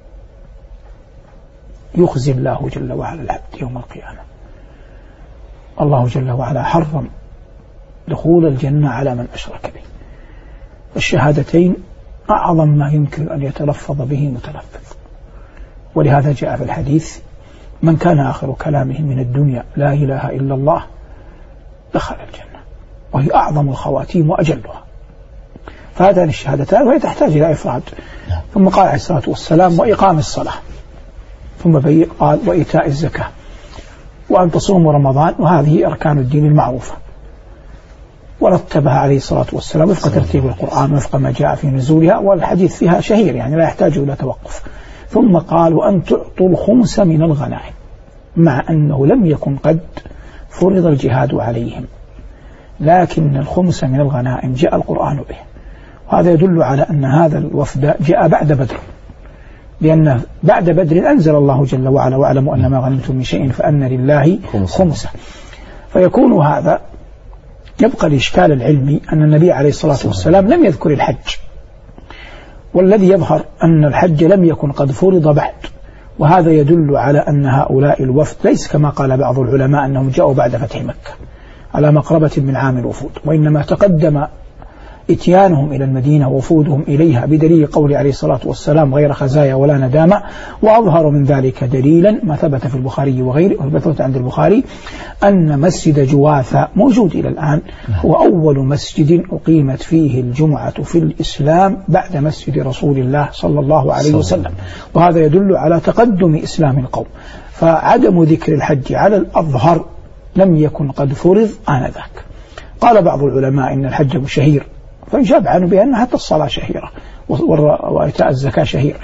يخزي الله جل وعلا العبد يوم القيامة. الله جل وعلا حرم دخول الجنة على من أشرك به. الشهادتين أعظم ما يمكن أن يتلفظ به متلفظ، ولهذا جاء في الحديث: من كان آخر كلامه من الدنيا لا إله إلا الله دخل الجنة، وهي أعظم الخواتيم وأجلها. فهذان الشهادتان وهي تحتاج إلى إفراد. ثم قال عليه الصلاة والسلام: وإقام الصلاة، ثم قال: وإيتاء الزكاة، وأن تصوموا رمضان، وهذه أركان الدين المعروفة. ورتبها عليه الصلاة والسلام وفق ترتيب القرآن وفق ما جاء في نزولها، والحديث فيها شهير يعني لا يحتاج إلى توقف. ثم قال: وأن تعطوا الخمس من الغنائم، مع أنه لم يكن قد فرض الجهاد عليهم، لكن الخمس من الغنائم جاء القرآن به. وهذا يدل على أن هذا الوفد جاء بعد بدر، لأن بعد بدر أنزل الله جل وعلا: واعلموا أن ما غنمتم من شيء فأن لله خمسه. فيكون هذا يبقى الإشكال العلمي أن النبي عليه الصلاة والسلام لم يذكر الحج، والذي يظهر أن الحج لم يكن قد فرض بعد، وهذا يدل على أن هؤلاء الوفد ليس كما قال بعض العلماء أنهم جاءوا بعد فتح مكة على مقربة من عام الوفود، وإنما تقدم اتيانهم إلى المدينة ووفودهم إليها بدليل قول عليه الصلاة والسلام غير خزايا ولا ندامة. وأظهر من ذلك دليلا ما ثبت في البخاري وغيره، وثبت عند البخاري أن مسجد جواثة موجود إلى الآن هو أول مسجد أقيمت فيه الجمعة في الإسلام بعد مسجد رسول الله صلى الله عليه وسلم، وهذا يدل على تقدم إسلام القوم. فعدم ذكر الحج على الأظهر لم يكن قد فرض آنذاك. قال بعض العلماء إن الحج شهير، فيجاب عنه بأن حتى الصلاة شهيرة وإيتاء الزكاة شهير.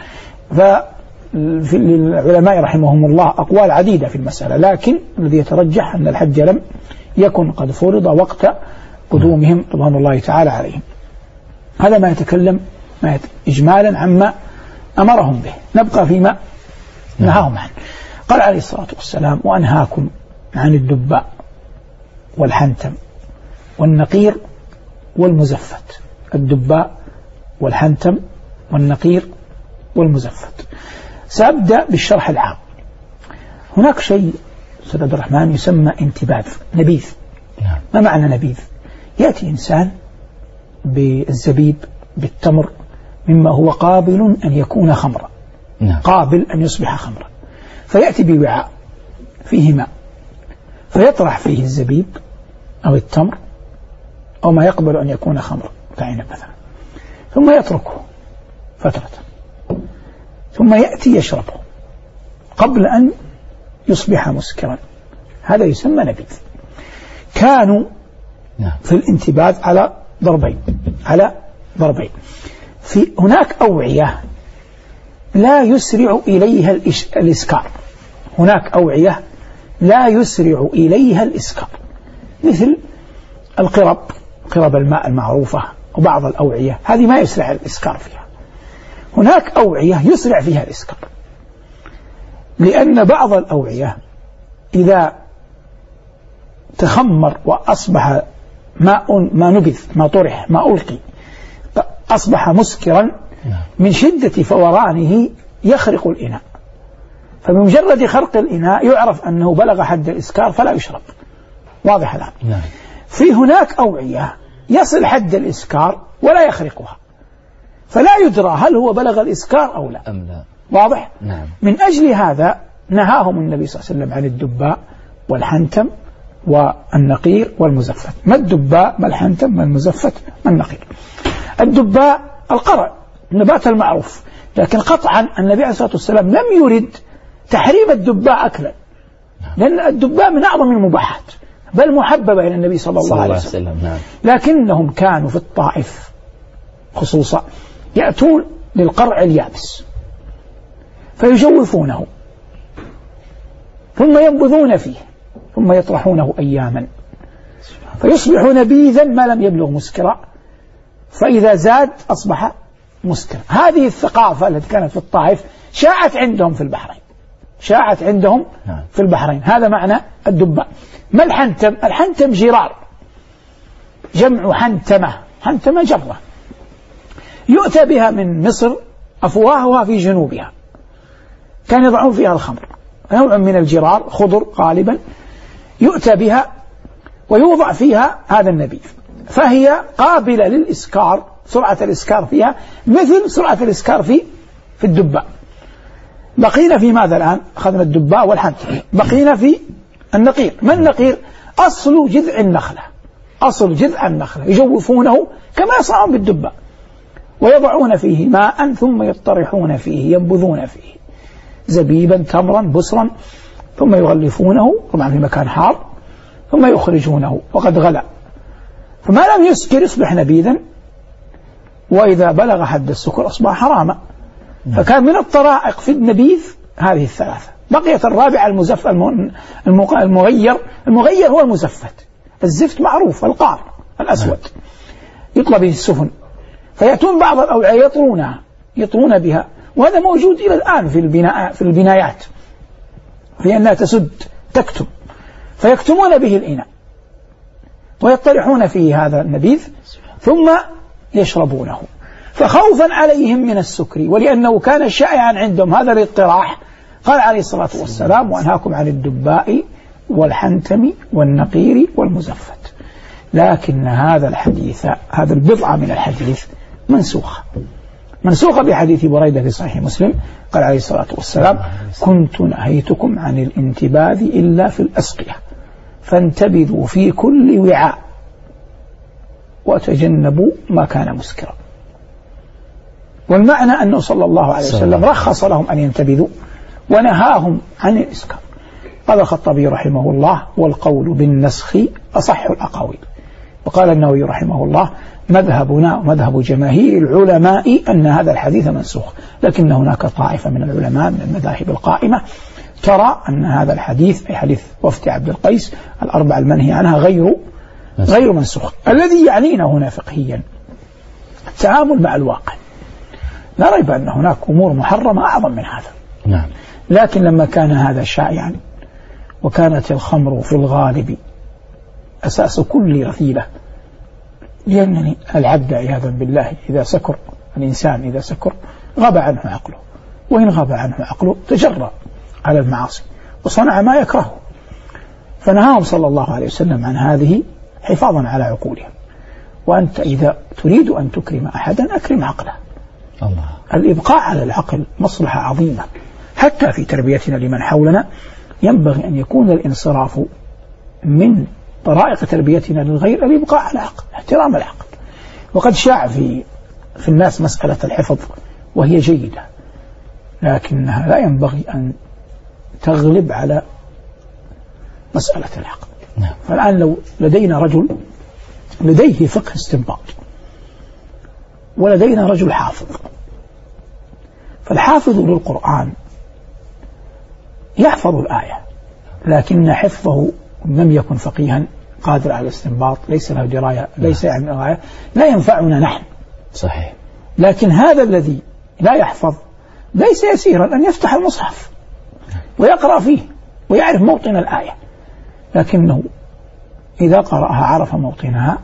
ففي العلماء رحمهم الله أقوال عديدة في المسألة، لكن الذي يترجح أن الحج لم يكن قد فرض وقت قدومهم رضوان الله تعالى عليهم. هذا ما يتكلم ما يت... إجمالا عما أمرهم به. نبقى فيما نهاهم عنه. قال عليه الصلاة والسلام وأنهاكم عن الدباء والحنتم والنقير والمزفت. الدباء والحنتم والنقير والمزفت. سأبدأ بالشرح العام. هناك شيء أستاذ عبد الرحمن يسمى انتباذ، نبيذ. ما معنى نبيذ؟ يأتي إنسان بالزبيب بالتمر مما هو قابل أن يكون خمرا، قابل أن يصبح خمرا، فيأتي بوعاء فيه ماء فيطرح فيه الزبيب أو التمر أو ما يقبل أن يكون خمرا كعنب مثلا، ثم يتركه فترة، ثم يأتي يشربه قبل أن يصبح مسكرا. هذا يسمى نبيذ. كانوا في الانتباذ على ضربين على ضربين في هناك أوعية لا يسرع إليها الإسكار، هناك أوعية لا يسرع إليها الإسكار، مثل القرب، قرب الماء المعروفة، وبعض الأوعية هذه ما يسرع الإسكار فيها. هناك أوعية يسرع فيها الإسكار، لأن بعض الأوعية إذا تخمر وأصبح ماء ما نبذ ما طرح ما ألقي أصبح مسكرا من شدة فورانه يخرق الإناء، فبمجرد خرق الإناء يعرف أنه بلغ حد الإسكار فلا يشرب. واضح الآن؟ نعم. في هناك أوعية يصل حد الإسكار ولا يخرقها، فلا يدرى هل هو بلغ الإسكار أو لا, أم لا. واضح؟ نعم. من أجل هذا نهاهم النبي صلى الله عليه وسلم عن الدباء والحنتم والنقير والمزفت. ما الدباء ما الحنتم ما المزفت ما النقير؟ الدباء القرع النبات المعروف، لكن قطعا النبي عليه الصلاة والسلام لم يرد تحريم الدباء أكلا، لأن الدباء من أعظم المباحات بل محببة إلى النبي صلى الله عليه وسلم. نعم. لكنهم كانوا في الطائف خصوصا يأتون للقرع اليابس فيجوفونه ثم ينبذون فيه ثم يطرحونه أياما فيصبح نبيذا ما لم يبلغ مسكرا، فإذا زاد أصبح مسكرا. هذه الثقافة التي كانت في الطائف شاعت عندهم في البحرين، شاعت عندهم في البحرين. هذا معنى الدباء. ما الحنتم؟ الحنتم جرار، جمع حنتمة، حنتمة جرة، يؤتى بها من مصر، أفواهها في جنوبها، كان يضعون فيها الخمر، نوع من الجرار خضر غالبا، يؤتى بها ويوضع فيها هذا النبيذ، فهي قابلة للإسكار، سرعة الإسكار فيها مثل سرعة الإسكار في في الدباء. بقينا في ماذا الآن؟ أخذنا الدباء والحنتم، بقينا في النقير. ما النقير؟ أصل جذع النخلة، أصل جذع النخلة يجوفونه كما يصنعون بالدباء ويضعون فيه ماء ثم يطرحون فيه ينبذون فيه زبيبا تمرا بسرا ثم يغلفونه طبعا في مكان حار ثم يخرجونه وقد غلى، فما لم يسكر يصبح نبيذا، وإذا بلغ حد السكر أصبح حراما. فكان من الطرائق في النبيذ هذه الثلاثة. بقيت الرابعة المزف المغير. المغير هو المزفت. الزفت معروف، القار الأسود يطلى به السفن، فيأتون بعض الأوعية يطرونها يطرون بها، وهذا موجود إلى الآن في البناء في البنايات، في أنها تسد تكتم، فيكتمون به الإناء ويطرحون فيه هذا النبيذ ثم يشربونه. فخوفا عليهم من السكر ولأنه كان شائعا عندهم هذا الاطراح، قال عليه الصلاة والسلام وأنهاكم عن الدباء والحنتم والنقير والمزفت. لكن هذا الحديث، هذا البضعة من الحديث منسوخة منسوخة بحديث بريدة في صحيح مسلم قال عليه الصلاة والسلام كنت نهيتكم عن الانتباذ إلا في الأسقية فانتبذوا في كل وعاء وتجنبوا ما كان مسكرا. والمعنى أنه صلى الله عليه وسلم رخص لهم أن ينتبذوا ونهاهم عن الإسكار. قال الخطابي رحمه الله والقول بالنسخ أصح الأقاويل. وقال النووي رحمه الله مذهبنا ومذهب جماهير العلماء أن هذا الحديث منسوخ، لكن هناك طائفة من العلماء من المذاهب القائمة ترى أن هذا الحديث أي حديث وفد عبد القيس الأربع المنهي عنها غير غير منسوخ. الذي يعنينا هنا فقهيا التعامل مع الواقع. لا ريب أن هناك أمور محرمة أعظم من هذا. نعم. لكن لما كان هذا شائعا وكانت الخمر في الغالب أساس كل رذيلة، لأنني العبد عياذا بالله إذا سكر الإنسان إذا سكر غاب عنه عقله، وإن غاب عنه عقله تجرأ على المعاصي وصنع ما يكرهه. فنهاهم صلى الله عليه وسلم عن هذه حفاظا على عقولهم. وأنت إذا تريد أن تكرم أحدا أكرم عقله. الله. الإبقاء على العقل مصلحة عظيمة. حتى في تربيتنا لمن حولنا ينبغي أن يكون الانصراف من طرائق تربيتنا للغير الإبقاء على العقل، احترام العقل. وقد شاع في في الناس مسألة الحفظ وهي جيدة، لكنها لا ينبغي أن تغلب على مسألة العقل. نعم. فالآن لو لدينا رجل لديه فقه استنباط ولدينا رجل حافظ، فالحافظ للقرآن يحفظ الآية لكن حفظه لم يكن فقيها قادر على الاستنباط، ليس له دراية، ليس يعني الآية لا ينفعنا نحن. صحيح. لكن هذا الذي لا يحفظ ليس يسيرا أن يفتح المصحف ويقرأ فيه ويعرف موطن الآية، لكنه إذا قرأها عرف موطنها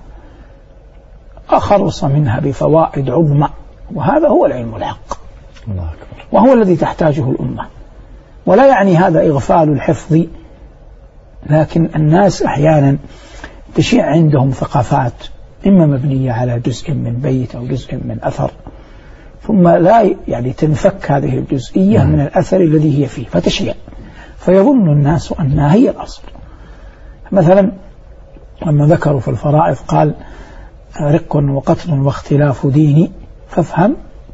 أخلص منها بفوائد عظمى، وهذا هو العلم الحق. الله أكبر. وهو الذي تحتاجه الأمة. ولا يعني هذا إغفال الحفظ، لكن الناس أحيانا تشيع عندهم ثقافات إما مبنية على جزء من بيت أو جزء من أثر، ثم لا يعني تنفك هذه الجزئية من الأثر الذي هي فيه فتشيع، فيظن الناس أنها هي الأصل. مثلا لما ذكروا في الفرائض قال رق وقتل واختلاف ديني فافهم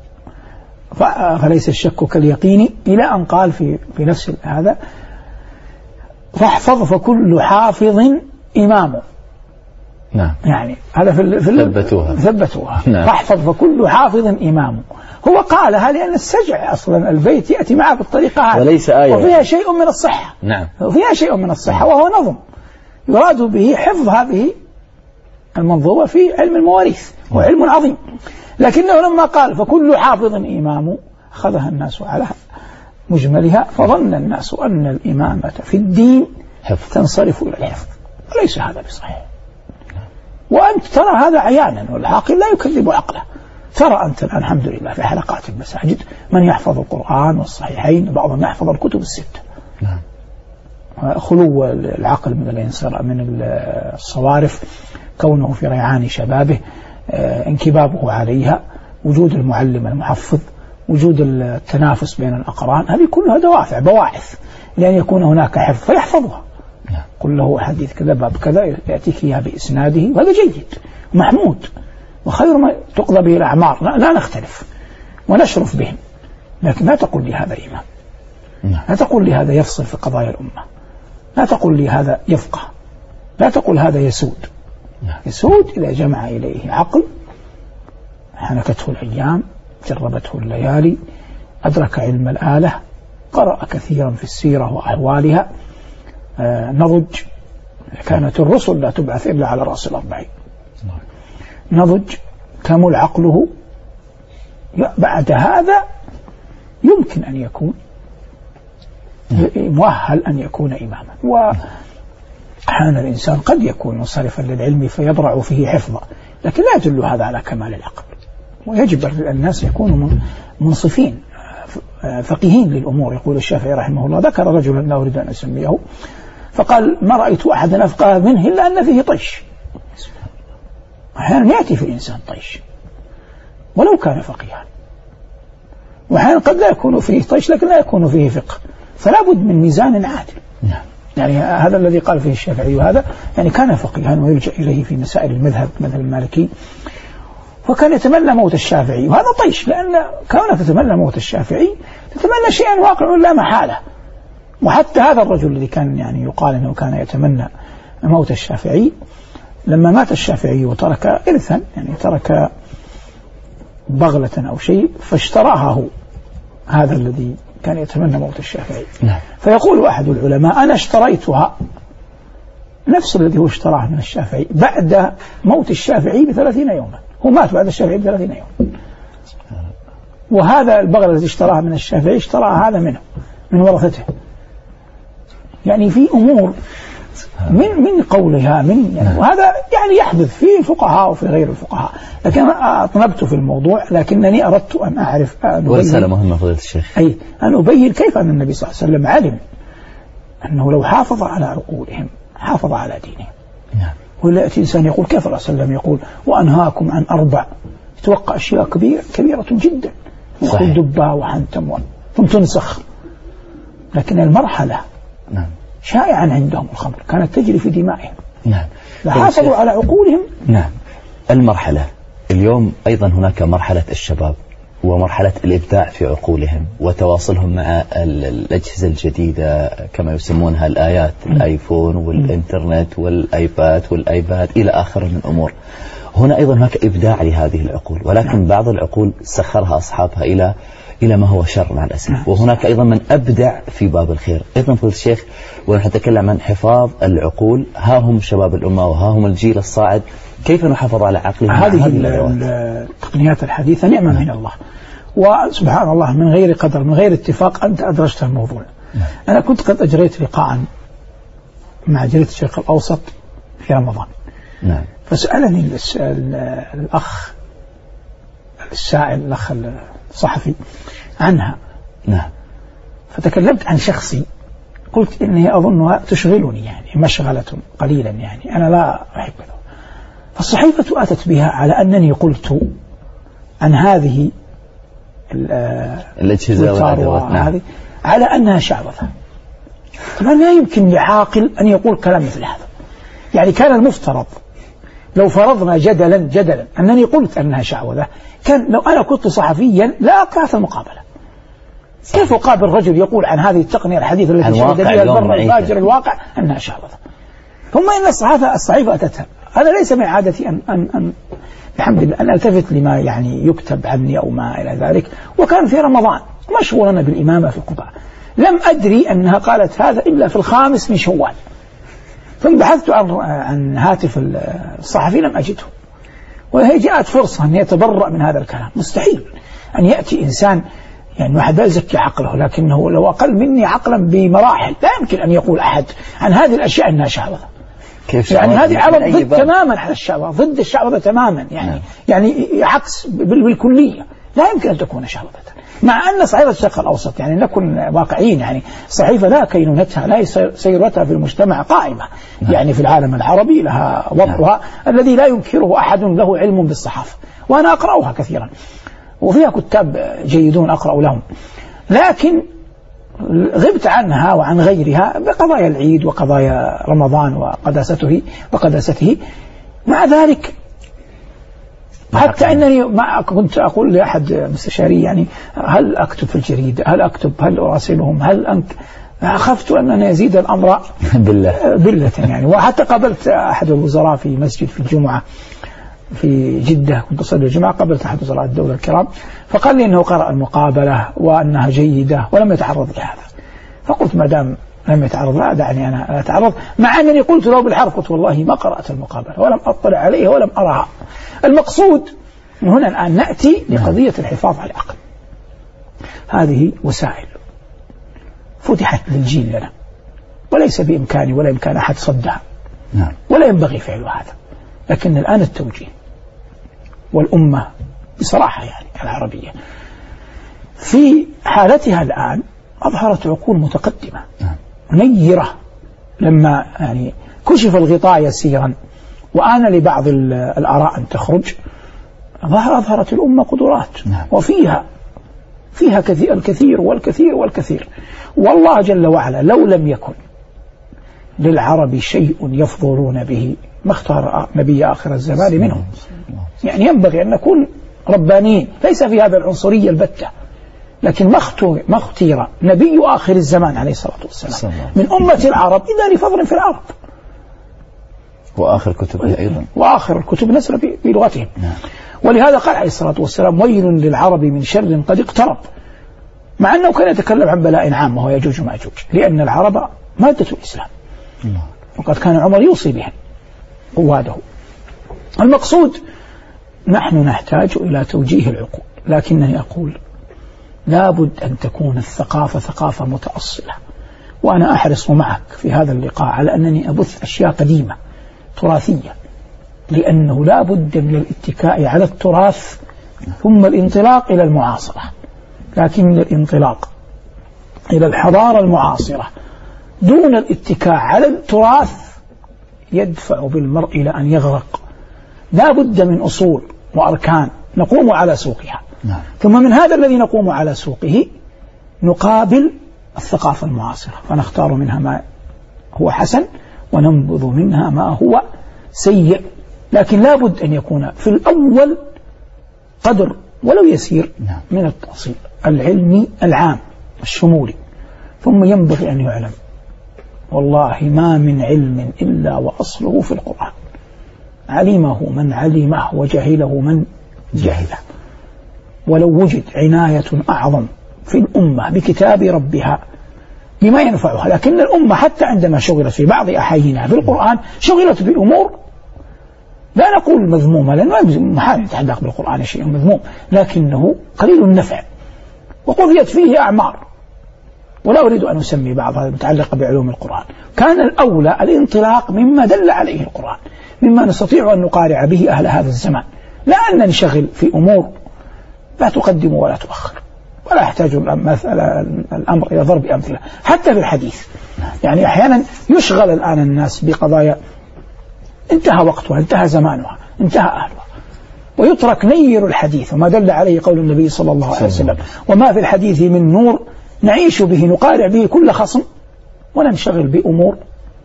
فليس الشك كاليقين، إلى أن قال في في نفس هذا فاحفظ فكل حافظ إمامه. نعم. يعني هذا في في ثبتوها ثبتوها. نعم. فاحفظ فكل حافظ إمامه. هو قالها لأن السجع أصلا البيت يأتي معه بالطريقة هذه وليس آية، وفيها شيء من الصحة. نعم. وفيها شيء من الصحة وهو نظم يراد به حفظ هذه المنظومة في علم المواريث وعلم عظيم. لكنه لما قال فكل حافظ إمامه أخذها الناس على مجملها، فظن الناس أن الإمامة في الدين حفظ. تنصرف إلى الحفظ، وليس هذا بصحيح. وأنت ترى هذا عيانا، والعاقل لا يكذب عقله. ترى أنت الآن الحمد لله في حلقات المساجد من يحفظ القرآن والصحيحين، بعضهم يحفظ الكتب الستة. نعم. خلو العقل من الانصراف من الصوارف، كونه في ريعان شبابه، انكبابه عليها، وجود المعلم المحفظ، وجود التنافس بين الأقران، هذه كلها دوافع بواعث لأن يكون هناك حفظ فيحفظها. قل له حديث كذا باب كذا يأتيك إياه بإسناده، وهذا جيد محمود وخير ما تقضى به الأعمار، لا, لا نختلف ونشرف بهم، لكن لا تقول لي هذا إمام، لا تقول لي هذا يفصل في قضايا الأمة، لا تقول لي هذا يفقه، لا تقول هذا يسود. يسود إذا جمع إليه عقل، حنكته الأيام، جربته الليالي، أدرك علم الآلة، قرأ كثيرا في السيرة وأحوالها، آه نضج. كانت الرسل لا تبعث إلا على رأس الأربعين. نضج كمل عقله، بعد هذا يمكن أن يكون مؤهل أن يكون إماما. وأحيانا الإنسان قد يكون منصرفا للعلم فيضرع فيه حفظا، لكن لا يدل هذا على كمال العقل. ويجب الناس يكونوا منصفين فقيهين للأمور. يقول الشافعي رحمه الله ذكر رجلا لا أريد أن أسميه، فقال ما رأيت أحدا أفقه منه إلا أن فيه طيش. أحيانا يأتي في الإنسان طيش ولو كان فقيها، وأحيانا قد لا يكون فيه طيش لكن لا يكون فيه فقه، فلا بد من ميزان عادل. يعني هذا الذي قال فيه الشافعي، وهذا يعني كان فقيها ويلجأ إليه في مسائل المذهب مذهب المالكي، وكان يتمنى موت الشافعي، وهذا طيش، لأن كونك تتمنى موت الشافعي تتمنى شيئا واقع لا محالة. وحتى هذا الرجل الذي كان يعني يقال أنه كان يتمنى موت الشافعي، لما مات الشافعي وترك إرثا، يعني ترك بغلة أو شيء، فاشتراها هو هذا الذي كان يتمنى موت الشافعي. نعم. فيقول أحد العلماء أنا اشتريتها، نفس الذي هو اشتراه من الشافعي، بعد موت الشافعي بثلاثين يوما، هو مات بعد الشافعي بثلاثين يوم، وهذا البغل الذي اشتراها من الشافعي اشتراها هذا منه من ورثته. يعني في أمور من من قولها من يعني، وهذا يعني يحدث في الفقهاء وفي غير الفقهاء، لكن أنا أطنبت في الموضوع، لكنني أردت أن أعرف ورسالة مهمة فضيلة الشيخ، أي أن أبين كيف أن النبي صلى الله عليه وسلم علم أنه لو حافظ على عقولهم حافظ على دينهم. نعم. ولا يأتي إنسان يقول كيف الرسول صلى الله عليه وسلم يقول وأنهاكم عن أربع، يتوقع أشياء كبيرة كبيرة جدا، يقول دبا وحنتم ثم تنسخ، لكن المرحلة نعم شائعا عندهم الخمر كانت تجري في دمائهم. نعم. فحافظوا على عقولهم. نعم. المرحلة اليوم أيضا هناك مرحلة الشباب ومرحلة الإبداع في عقولهم وتواصلهم مع الأجهزة الجديدة كما يسمونها الآيات، الآيفون والإنترنت والآيباد والآيباد إلى آخر من الأمور. هنا أيضا هناك إبداع لهذه العقول، ولكن بعض العقول سخرها أصحابها إلى إلى ما هو شر مع الأسف. وهناك أيضا من أبدع في باب الخير. أيضا فضيلة الشيخ ونحن نتكلم عن حفاظ العقول، ها هم شباب الأمة وها هم الجيل الصاعد، كيف نحفظ على عقلهم؟ هذه التقنيات الحديثة نعمة من الله، وسبحان الله من غير قدر من غير اتفاق أنت أدرجت الموضوع. نعم. أنا كنت قد أجريت لقاء مع جريدة الشرق الأوسط في رمضان. نعم. فسألني الأخ السائل الأخ الصحفي عنها. نعم. فتكلمت عن شخصي، قلت إني أظنها تشغلني يعني مشغلة قليلا، يعني أنا لا أحبها. فالصحيفة أتت بها على أنني قلت عن هذه الأجهزة والأدوات هذه على أنها شعوذة. طبعا لا يمكن لعاقل أن يقول كلام مثل هذا. يعني كان المفترض لو فرضنا جدلا جدلا أنني قلت أنها شعوذة، كان لو أنا كنت صحفيا لا أقاطع المقابلة. كيف أقابل رجل يقول عن هذه التقنية الحديثة التي شهد بها البر الفاجر الواقع أنها شعوذة؟ ثم إن الصحافة الصحيفة أتتها. هذا ليس من عادتي أن أن أن الحمد لله أن ألتفت لما يعني يكتب عني أو ما إلى ذلك. وكان في رمضان مشغولنا بالإمامة في قباء، لم أدري أنها قالت هذا إلا في الخامس من شوال. ثم بحثت عن عن هاتف الصحفي لم أجده، وهي جاءت فرصة أن يتبرأ من هذا الكلام. مستحيل أن يأتي إنسان يعني واحد لا يزكي عقله، لكنه لو أقل مني عقلا بمراحل لا يمكن أن يقول أحد عن هذه الأشياء أنها شعوذة. يعني هذه عرض ضد تماما على الشعوذة، ضد الشعوذة تماما، يعني نعم. يعني عكس بالكلية، لا يمكن أن تكون شعوذة. مع أن صحيفة الشرق الأوسط يعني نكون واقعيين، يعني صحيفة لا كينونتها لا سيرتها في المجتمع قائمة، نعم. يعني في العالم العربي لها وضعها نعم. الذي لا ينكره أحد له علم بالصحافة، وأنا أقرأها كثيرا وفيها كتاب جيدون أقرأ لهم، لكن غبت عنها وعن غيرها بقضايا العيد وقضايا رمضان وقداسته وقداسته. مع ذلك حتى أنني ما كنت أقول لأحد مستشاري يعني هل أكتب في الجريدة، هل أكتب، هل أراسلهم، هل أنت، خفت أن يزيد الأمر بالله بالله يعني. وحتى قابلت أحد الوزراء في مسجد في الجمعة في جدة، كنت أصلي الجمعة، قابلت أحد وزراء الدولة الكرام فقال لي أنه قرأ المقابلة وأنها جيدة ولم يتعرض لهذا. فقلت ما دام لم يتعرض لا دعني أنا أتعرض، مع أنني قلت له بالحرف، قلت والله ما قرأت المقابلة ولم أطلع عليها ولم أراها. المقصود من هنا الآن نأتي لقضية الحفاظ على العقل. هذه وسائل فتحت للجيل لنا، وليس بإمكاني ولا إمكان أحد صدها، ولا ينبغي فعل هذا. لكن الآن التوجيه والأمة بصراحة يعني العربية في حالتها الآن أظهرت عقول متقدمة منيرة، لما يعني كشف الغطاء يسيرا وآن لبعض الآراء أن تخرج، ظهر أظهرت الأمة قدرات، وفيها فيها كثير الكثير والكثير والكثير. والله جل وعلا لو لم يكن للعرب شيء يفضلون به ما اختار نبي آخر الزمان منهم. يعني ينبغي أن نكون ربانيين، ليس في هذا العنصرية البتة، لكن ما اختير نبي آخر الزمان عليه الصلاة والسلام من أمة العرب إلا لفضل في العرب، وآخر كتبه أيضا، وآخر الكتب نزل بلغتهم. ولهذا قال عليه الصلاة والسلام ويل للعرب من شر قد اقترب، مع أنه كان يتكلم عن بلاء عام وهو يجوج وماجوج، لأن العرب مادة الإسلام، وقد كان عمر يوصي بهم قواده. المقصود نحن نحتاج إلى توجيه العقول، لكنني أقول لابد أن تكون الثقافة ثقافة متأصلة. وأنا أحرص معك في هذا اللقاء على أنني أبث أشياء قديمة تراثية، لأنه لا بد من الاتكاء على التراث ثم الانطلاق إلى المعاصرة. لكن الانطلاق إلى الحضارة المعاصرة دون الاتكاء على التراث يدفع بالمرء إلى أن يغرق. لا بد من أصول وأركان نقوم على سوقها، نعم. ثم من هذا الذي نقوم على سوقه نقابل الثقافة المعاصرة، فنختار منها ما هو حسن وننبذ منها ما هو سيء. لكن لا بد أن يكون في الأول قدر ولو يسير من التأصيل العلمي العام الشمولي. ثم ينبغي أن يعلم والله ما من علم إلا وأصله في القرآن، علمه من علمه وجهله من جهله. ولو وجد عناية أعظم في الأمة بكتاب ربها بما ينفعها، لكن الأمة حتى عندما شغلت في بعض أحيانها بالقرآن شغلت بأمور لا نقول مذمومة، لأنه محال يتعلق بالقرآن شيء مذموم، لكنه قليل النفع وقضيت فيه أعمار. ولا أريد أن أسمي بعضها المتعلقة بعلوم القرآن. كان الأولى الانطلاق مما دل عليه القرآن، مما نستطيع أن نقارع به أهل هذا الزمان، لا أن ننشغل في أمور لا تقدم ولا تؤخر، ولا يحتاج الأمر إلى ضرب أمثلة. حتى في الحديث يعني أحيانا يشغل الآن الناس بقضايا انتهى وقتها، انتهى زمانها، انتهى أهلها، ويترك نير الحديث وما دل عليه قول النبي صلى الله عليه وسلم: وما في الحديث من نور نعيش به نقارع به كل خصم، وننشغل بأمور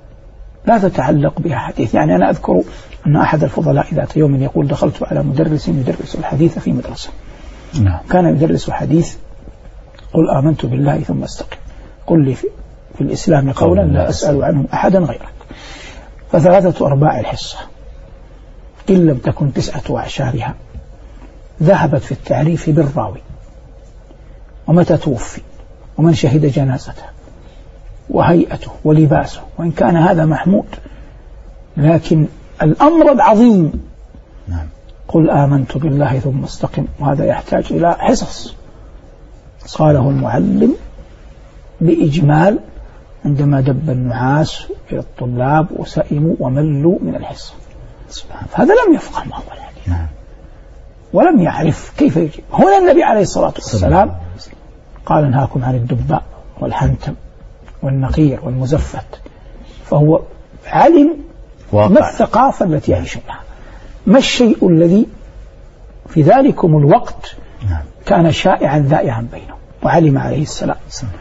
لا تتعلق بها حديث. يعني أنا أذكر أن أحد الفضلاء ذات يوم يقول: دخلت على مدرس يدرس الحديث في مدرسة، كان يدرس حديث قل آمنت بالله ثم استقم، قل لي في, في الإسلام قولا لا أسأل عنه أحدا غيرك. فثلاثة أرباع الحصة إن لم تكن تسعة أعشارها ذهبت في التعريف بالراوي ومتى توفي ومن شهد جنازته وهيئته ولباسه، وإن كان هذا محمود، لكن الأمر العظيم قل آمنت بالله ثم استقم، وهذا يحتاج إلى حصص. قاله المعلم بإجمال عندما دب النعاس إلى الطلاب وسئموا وملوا من الحصة. هذا لم يفقه ما هو الحديث ولم يعرف كيف يجب. هنا النبي عليه الصلاة والسلام قال: انهاكم عن الدباء والحنتم والنقير والمزفت. فهو علم ما الثقافة التي يعيشونها، ما الشيء الذي في ذلكم الوقت كان شائعا ذائعا بينهم. وعلم عليه السلام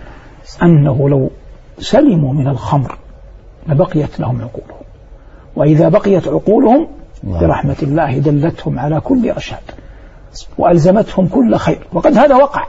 أنه لو سلموا من الخمر لبقيت لهم عقولهم، وإذا بقيت عقولهم برحمة الله دلتهم على كل رشاد وألزمتهم كل خير، وقد هذا وقع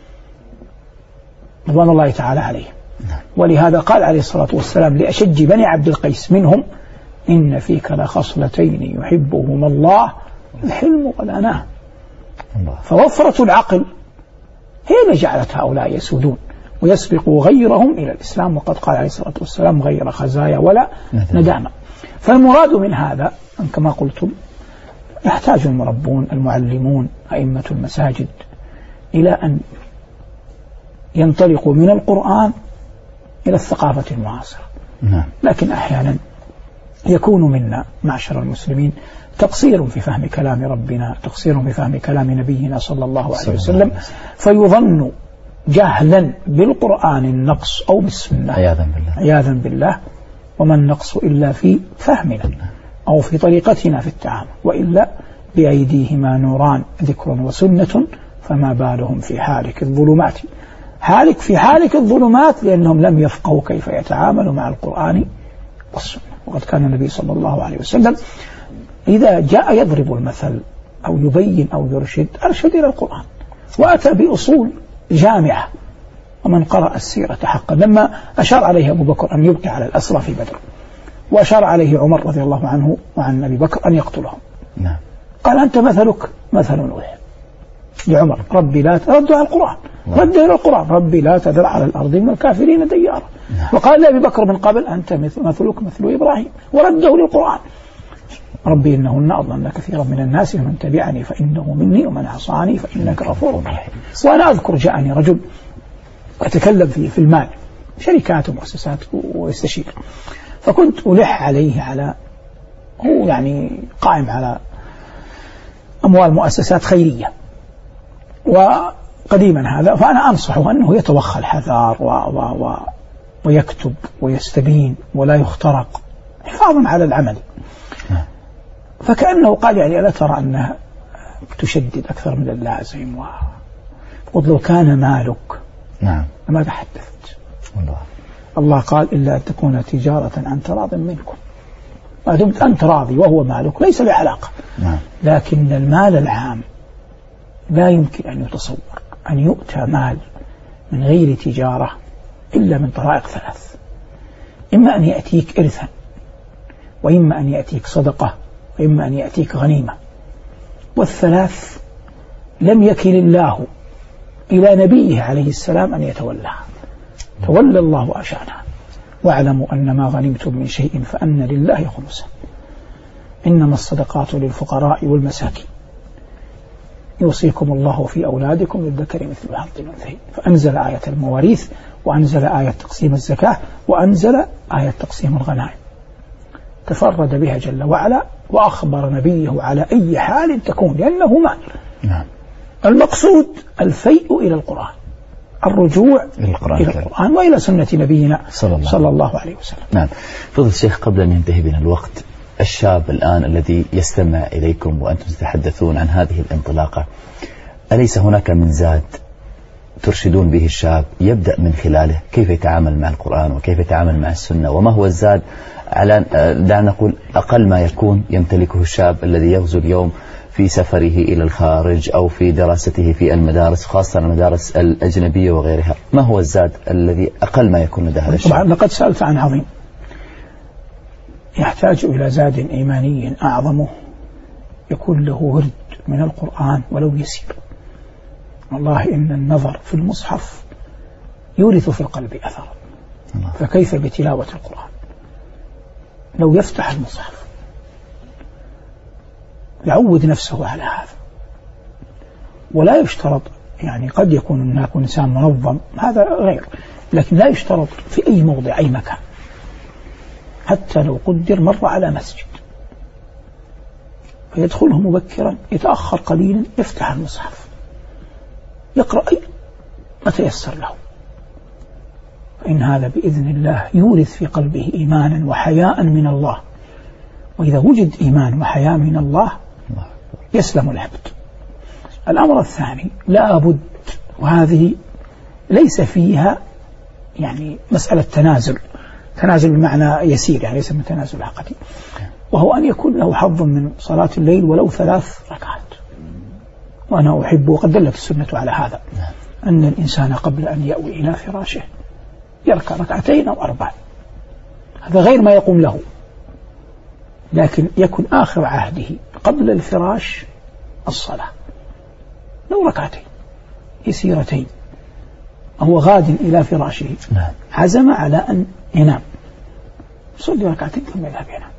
رضوان الله تعالى عليهم. ولهذا قال عليه الصلاة والسلام لأشج بني عبد القيس منهم: إن فيك لخصلتين يحبهما الله الحلم والأناة. فوفرة العقل هي اللي جعلت هؤلاء يسودون ويسبقوا غيرهم إلى الإسلام، وقد قال عليه الصلاة والسلام: غير خزايا ولا ندامة. فالمراد من هذا أن كما قلتم يحتاج المربون المعلمون أئمة المساجد إلى أن ينطلقوا من القرآن إلى الثقافة المعاصرة. لكن أحيانا يكون منا معشر المسلمين تقصير في فهم كلام ربنا، تقصير في فهم كلام نبينا صلى الله عليه وسلم، فيظن جهلا بالقرآن النقص أو بالسنة عياذا بالله عياذا بالله. وما النقص إلا في فهمنا أو في طريقتنا في التعامل، وإلا بأيديهما نوران ذكر وسنة فما بالهم في حالك الظلمات. حالك في حالك الظلمات لأنهم لم يفقهوا كيف يتعاملوا مع القرآن والسنة. وقد كان النبي صلى الله عليه وسلم إذا جاء يضرب المثل أو يبين أو يرشد أرشد إلى القرآن، وأتى بأصول جامعة. ومن قرأ السيرة حقا لما أشار عليه أبو بكر أن يبقي على الأسرى في بدر، وأشار عليه عمر رضي الله عنه وعن أبي بكر أن يقتلهم، نعم. قال أنت مثلك مثل نوح لعمر، ربي لا ترد على القرآن، رد إلى القرآن، ربي لا تذر على الأرض من الكافرين ديارا. نعم. وقال لأبي بكر من قبل أنت مثلك مثل إبراهيم، ورده للقرآن، ربي إنهن أضلن كثيرا من الناس ومن تبعني فإنه مني ومن عصاني فإنك غفور رحيم. وأنا أذكر جاءني رجل أتكلم في في المال، شركات ومؤسسات ويستشير، فكنت ألح عليه على هو يعني قائم على أموال مؤسسات خيرية وقديما هذا، فأنا أنصحه أنه يتوخى الحذار و و و ويكتب ويستبين ولا يخترق حفاظا على العمل. فكأنه قال يعني ألا ترى أنها تشدد أكثر من اللازم، وقلت لو كان مالك نعم ما تحدثت. الله الله قال إلا أن تكون تجارة عن تراض منكم، ما دمت أنت راضي وهو مالك ليس له علاقة. نعم. لكن المال العام لا يمكن أن يتصور أن يؤتى مال من غير تجارة إلا من طرائق ثلاث: إما أن يأتيك إرثا، وإما أن يأتيك صدقة، وإما أن يأتيك غنيمة. والثلاث لم يكل الله إلى نبيه عليه السلام أن يتولاها، تولى الله أشانها. واعلموا أن ما غنمتم من شيء فأن لله خمسه، إنما الصدقات للفقراء والمساكين، يوصيكم الله في أولادكم للذكر مثل حظ الأنثيين. فأنزل آية المواريث، وأنزل آية تقسيم الزكاة، وأنزل آية تقسيم الغنائم، تفرد بها جل وعلا، وأخبر نبيه على أي حال تكون لأنه مال. نعم. المقصود الفيء إلى القرآن، الرجوع إلى القرآن, إلى القرآن وإلى سنة نبينا صلى الله, صلى الله عليه وسلم. نعم. فضل الشيخ، قبل أن ينتهي بنا الوقت، الشاب الآن الذي يستمع إليكم وأنتم تتحدثون عن هذه الانطلاقة، أليس هناك من زاد ترشدون به الشاب يبدأ من خلاله كيف يتعامل مع القرآن وكيف يتعامل مع السنة؟ وما هو الزاد على دعنا نقول أقل ما يكون يمتلكه الشاب الذي يغزو اليوم في سفره إلى الخارج أو في دراسته في المدارس، خاصة المدارس الأجنبية وغيرها؟ ما هو الزاد الذي أقل ما يكون لدى هذا الشاب؟ طبعا لقد سألت عن عظيم يحتاج إلى زاد إيماني أعظمه، يكون له ورد من القرآن ولو يسير. والله إن النظر في المصحف يورث في القلب أثر، فكيف بتلاوة القرآن؟ لو يفتح المصحف يعود نفسه على هذا. ولا يشترط، يعني قد يكون هناك إنسان منظم، هذا غير، لكن لا يشترط في أي موضع أي مكان، حتى لو قدر مر على مسجد فيدخله مبكرا، يتأخر قليلا، يفتح المصحف يقرأ أي ما تيسر له، فإن هذا بإذن الله يورث في قلبه إيمانا وحياء من الله. وإذا وجد إيمان وحياء من الله يسلم العبد. الأمر الثاني لا بد، وهذه ليس فيها يعني مسألة تنازل، تنازل بمعنى يسير، يعني ليس من تنازل عقدي، وهو أن يكون له حظ من صلاة الليل ولو ثلاث ركعات. وأنا أحب، وقد دلت السنة على هذا، أن الإنسان قبل أن يأوي إلى فراشه يركع ركعتين أو أربع، هذا غير ما يقوم له، لكن يكن آخر عهده قبل الفراش الصلاة، لو ركعتين يسيرتين، هو غاد إلى فراشه عزم على أن ينام، صلي ركعتين ثم يذهب ينام.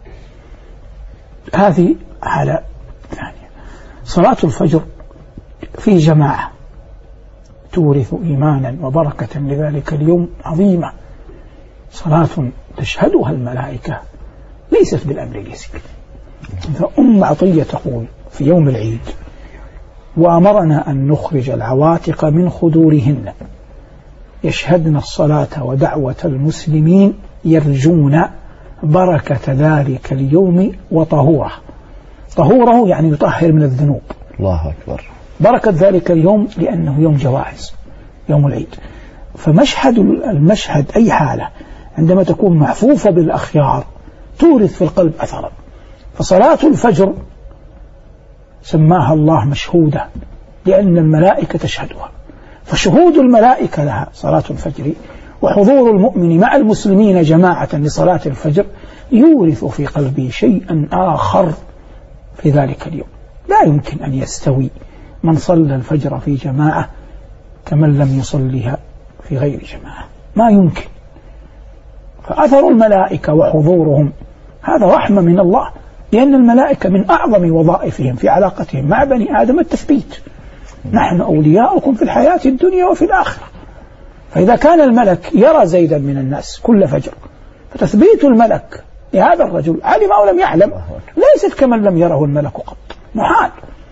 هذه حالة ثانية. صلاة الفجر في جماعة تورث إيمانا وبركة لذلك اليوم عظيمة، صلاة تشهدها الملائكة ليست بالأمر اليسير. فأم عطية تقول في يوم العيد: وأمرنا أن نخرج العواتق من خدورهن يشهدن الصلاة ودعوة المسلمين يرجون بركة ذلك اليوم وطهوره. طهوره يعني يطهر من الذنوب. الله أكبر. بركة ذلك اليوم لأنه يوم جوائز، يوم العيد. فمشهد المشهد أي حالة عندما تكون محفوفة بالأخيار تورث في القلب أثرا. فصلاة الفجر سماها الله مشهودة لأن الملائكة تشهدها، فشهود الملائكة لها صلاة الفجر وحضور المؤمن مع المسلمين جماعة لصلاة الفجر يورث في قلبي شيئا آخر في ذلك اليوم. لا يمكن أن يستوي من صلى الفجر في جماعة كمن لم يصليها في غير جماعة، ما يمكن. فأثر الملائكة وحضورهم هذا رحمة من الله، لأن الملائكة من أعظم وظائفهم في علاقتهم مع بني آدم التثبيت. نحن أولياؤكم في الحياة الدنيا وفي الآخرة. فإذا كان الملك يرى زيدا من الناس كل فجر، فتثبيت الملك لهذا الرجل علم أو لم يعلم ليست كمن لم يره الملك قط، محال.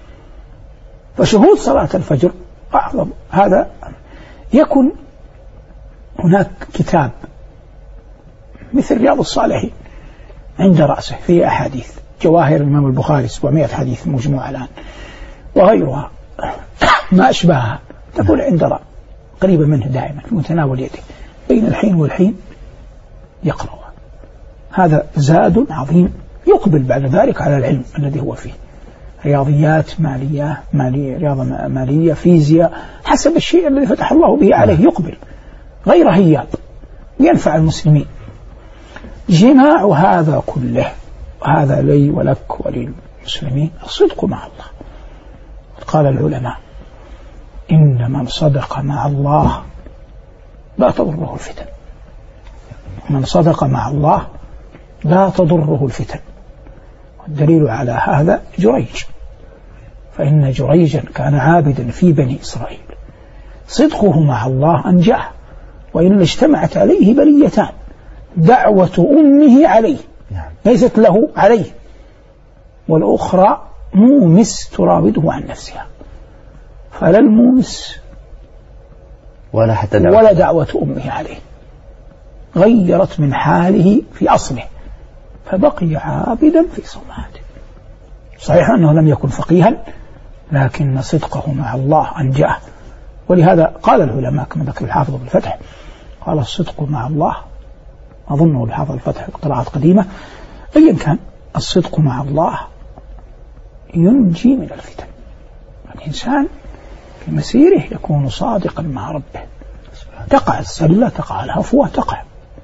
فشهود صلاة الفجر أعظم. هذا يكن هناك كتاب مثل رياض الصالحين عند رأسه فيه أحاديث، جواهر الإمام البخاري سبعمائة حديث مجموعة الآن وغيرها ما أشبهها، تقول عند رأ قريبا منه دائما في متناول يده، بين الحين والحين يقرأ. هذا زاد عظيم يقبل بعد ذلك على العلم الذي هو فيه، رياضيات مالية مالية رياضة مالية فيزياء، حسب الشيء الذي فتح الله به عليه يقبل، غير هياب ينفع المسلمين. جماع هذا كله، وهذا لي ولك وللمسلمين، الصدق مع الله. قال العلماء: إن من صدق مع الله لا تضره الفتن. من صدق مع الله لا تضره الفتن. والدليل على هذا جريج، فإن جريجا كان عابدا في بني إسرائيل، صدقه مع الله أنجاه، وإن اجتمعت عليه بليتان: دعوة أمه عليه ليست له عليه، والأخرى مومس تراوده عن نفسها. فلا المومس ولا حتى دعوة, ولا دعوة أمه عليه غيرت من حاله في أصله، فبقي عابدا في صومعته. صحيح أنه لم يكن فقيها، لكن صدقه مع الله أنجاه. ولهذا قال العلماء كما ذكر الحافظ بالفتح، قال: الصدق مع الله، أظنه الحافظ الفتح قراءات قديمة، أيا كان الصدق مع الله ينجي من الفتن. الإنسان في مسيره يكون صادقا مع ربه، تقع السلة، تقع الهفوة، تقع،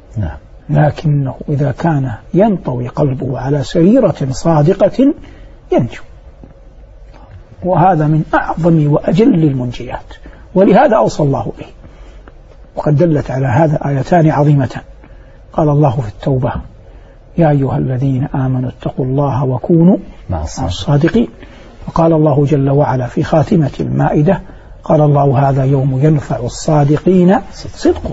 لكنه إذا كان ينطوي قلبه على سريرة صادقة ينجو. وهذا من أعظم وأجل المنجيات، ولهذا أوصى الله به. وقد دلت على هذا آيتان عظيمتان. قال الله في التوبة: يا أيها الذين آمنوا اتقوا الله وكونوا مع الصادقين. وقال الله جل وعلا في خاتمة المائدة: قال الله: هذا يوم ينفع الصادقين صدقهم.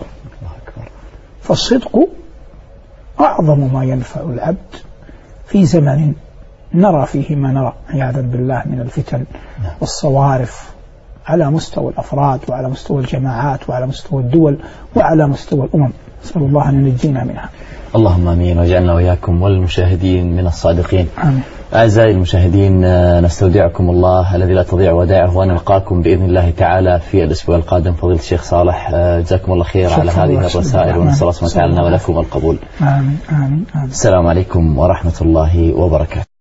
فالصدق أعظم ما ينفع العبد في زمن نرى فيه ما نرى عياذا بالله من الفتن والصوارف على مستوى الأفراد وعلى مستوى الجماعات وعلى مستوى الدول وعلى مستوى الأمم. نسأل الله أن ينجينا منها. اللهم آمين، وجعلنا وإياكم والمشاهدين من الصادقين. آمين. أعزائي المشاهدين، نستودعكم الله الذي لا تضيع ودائعه، ونلقاكم بإذن الله تعالى في الأسبوع القادم. فضيلة الشيخ صالح، جزاكم الله خير على هذه الرسائل، ونسأل الله سبحانه وتعالى لنا ولكم القبول. آمين آمين آمين. السلام عليكم ورحمة الله وبركاته.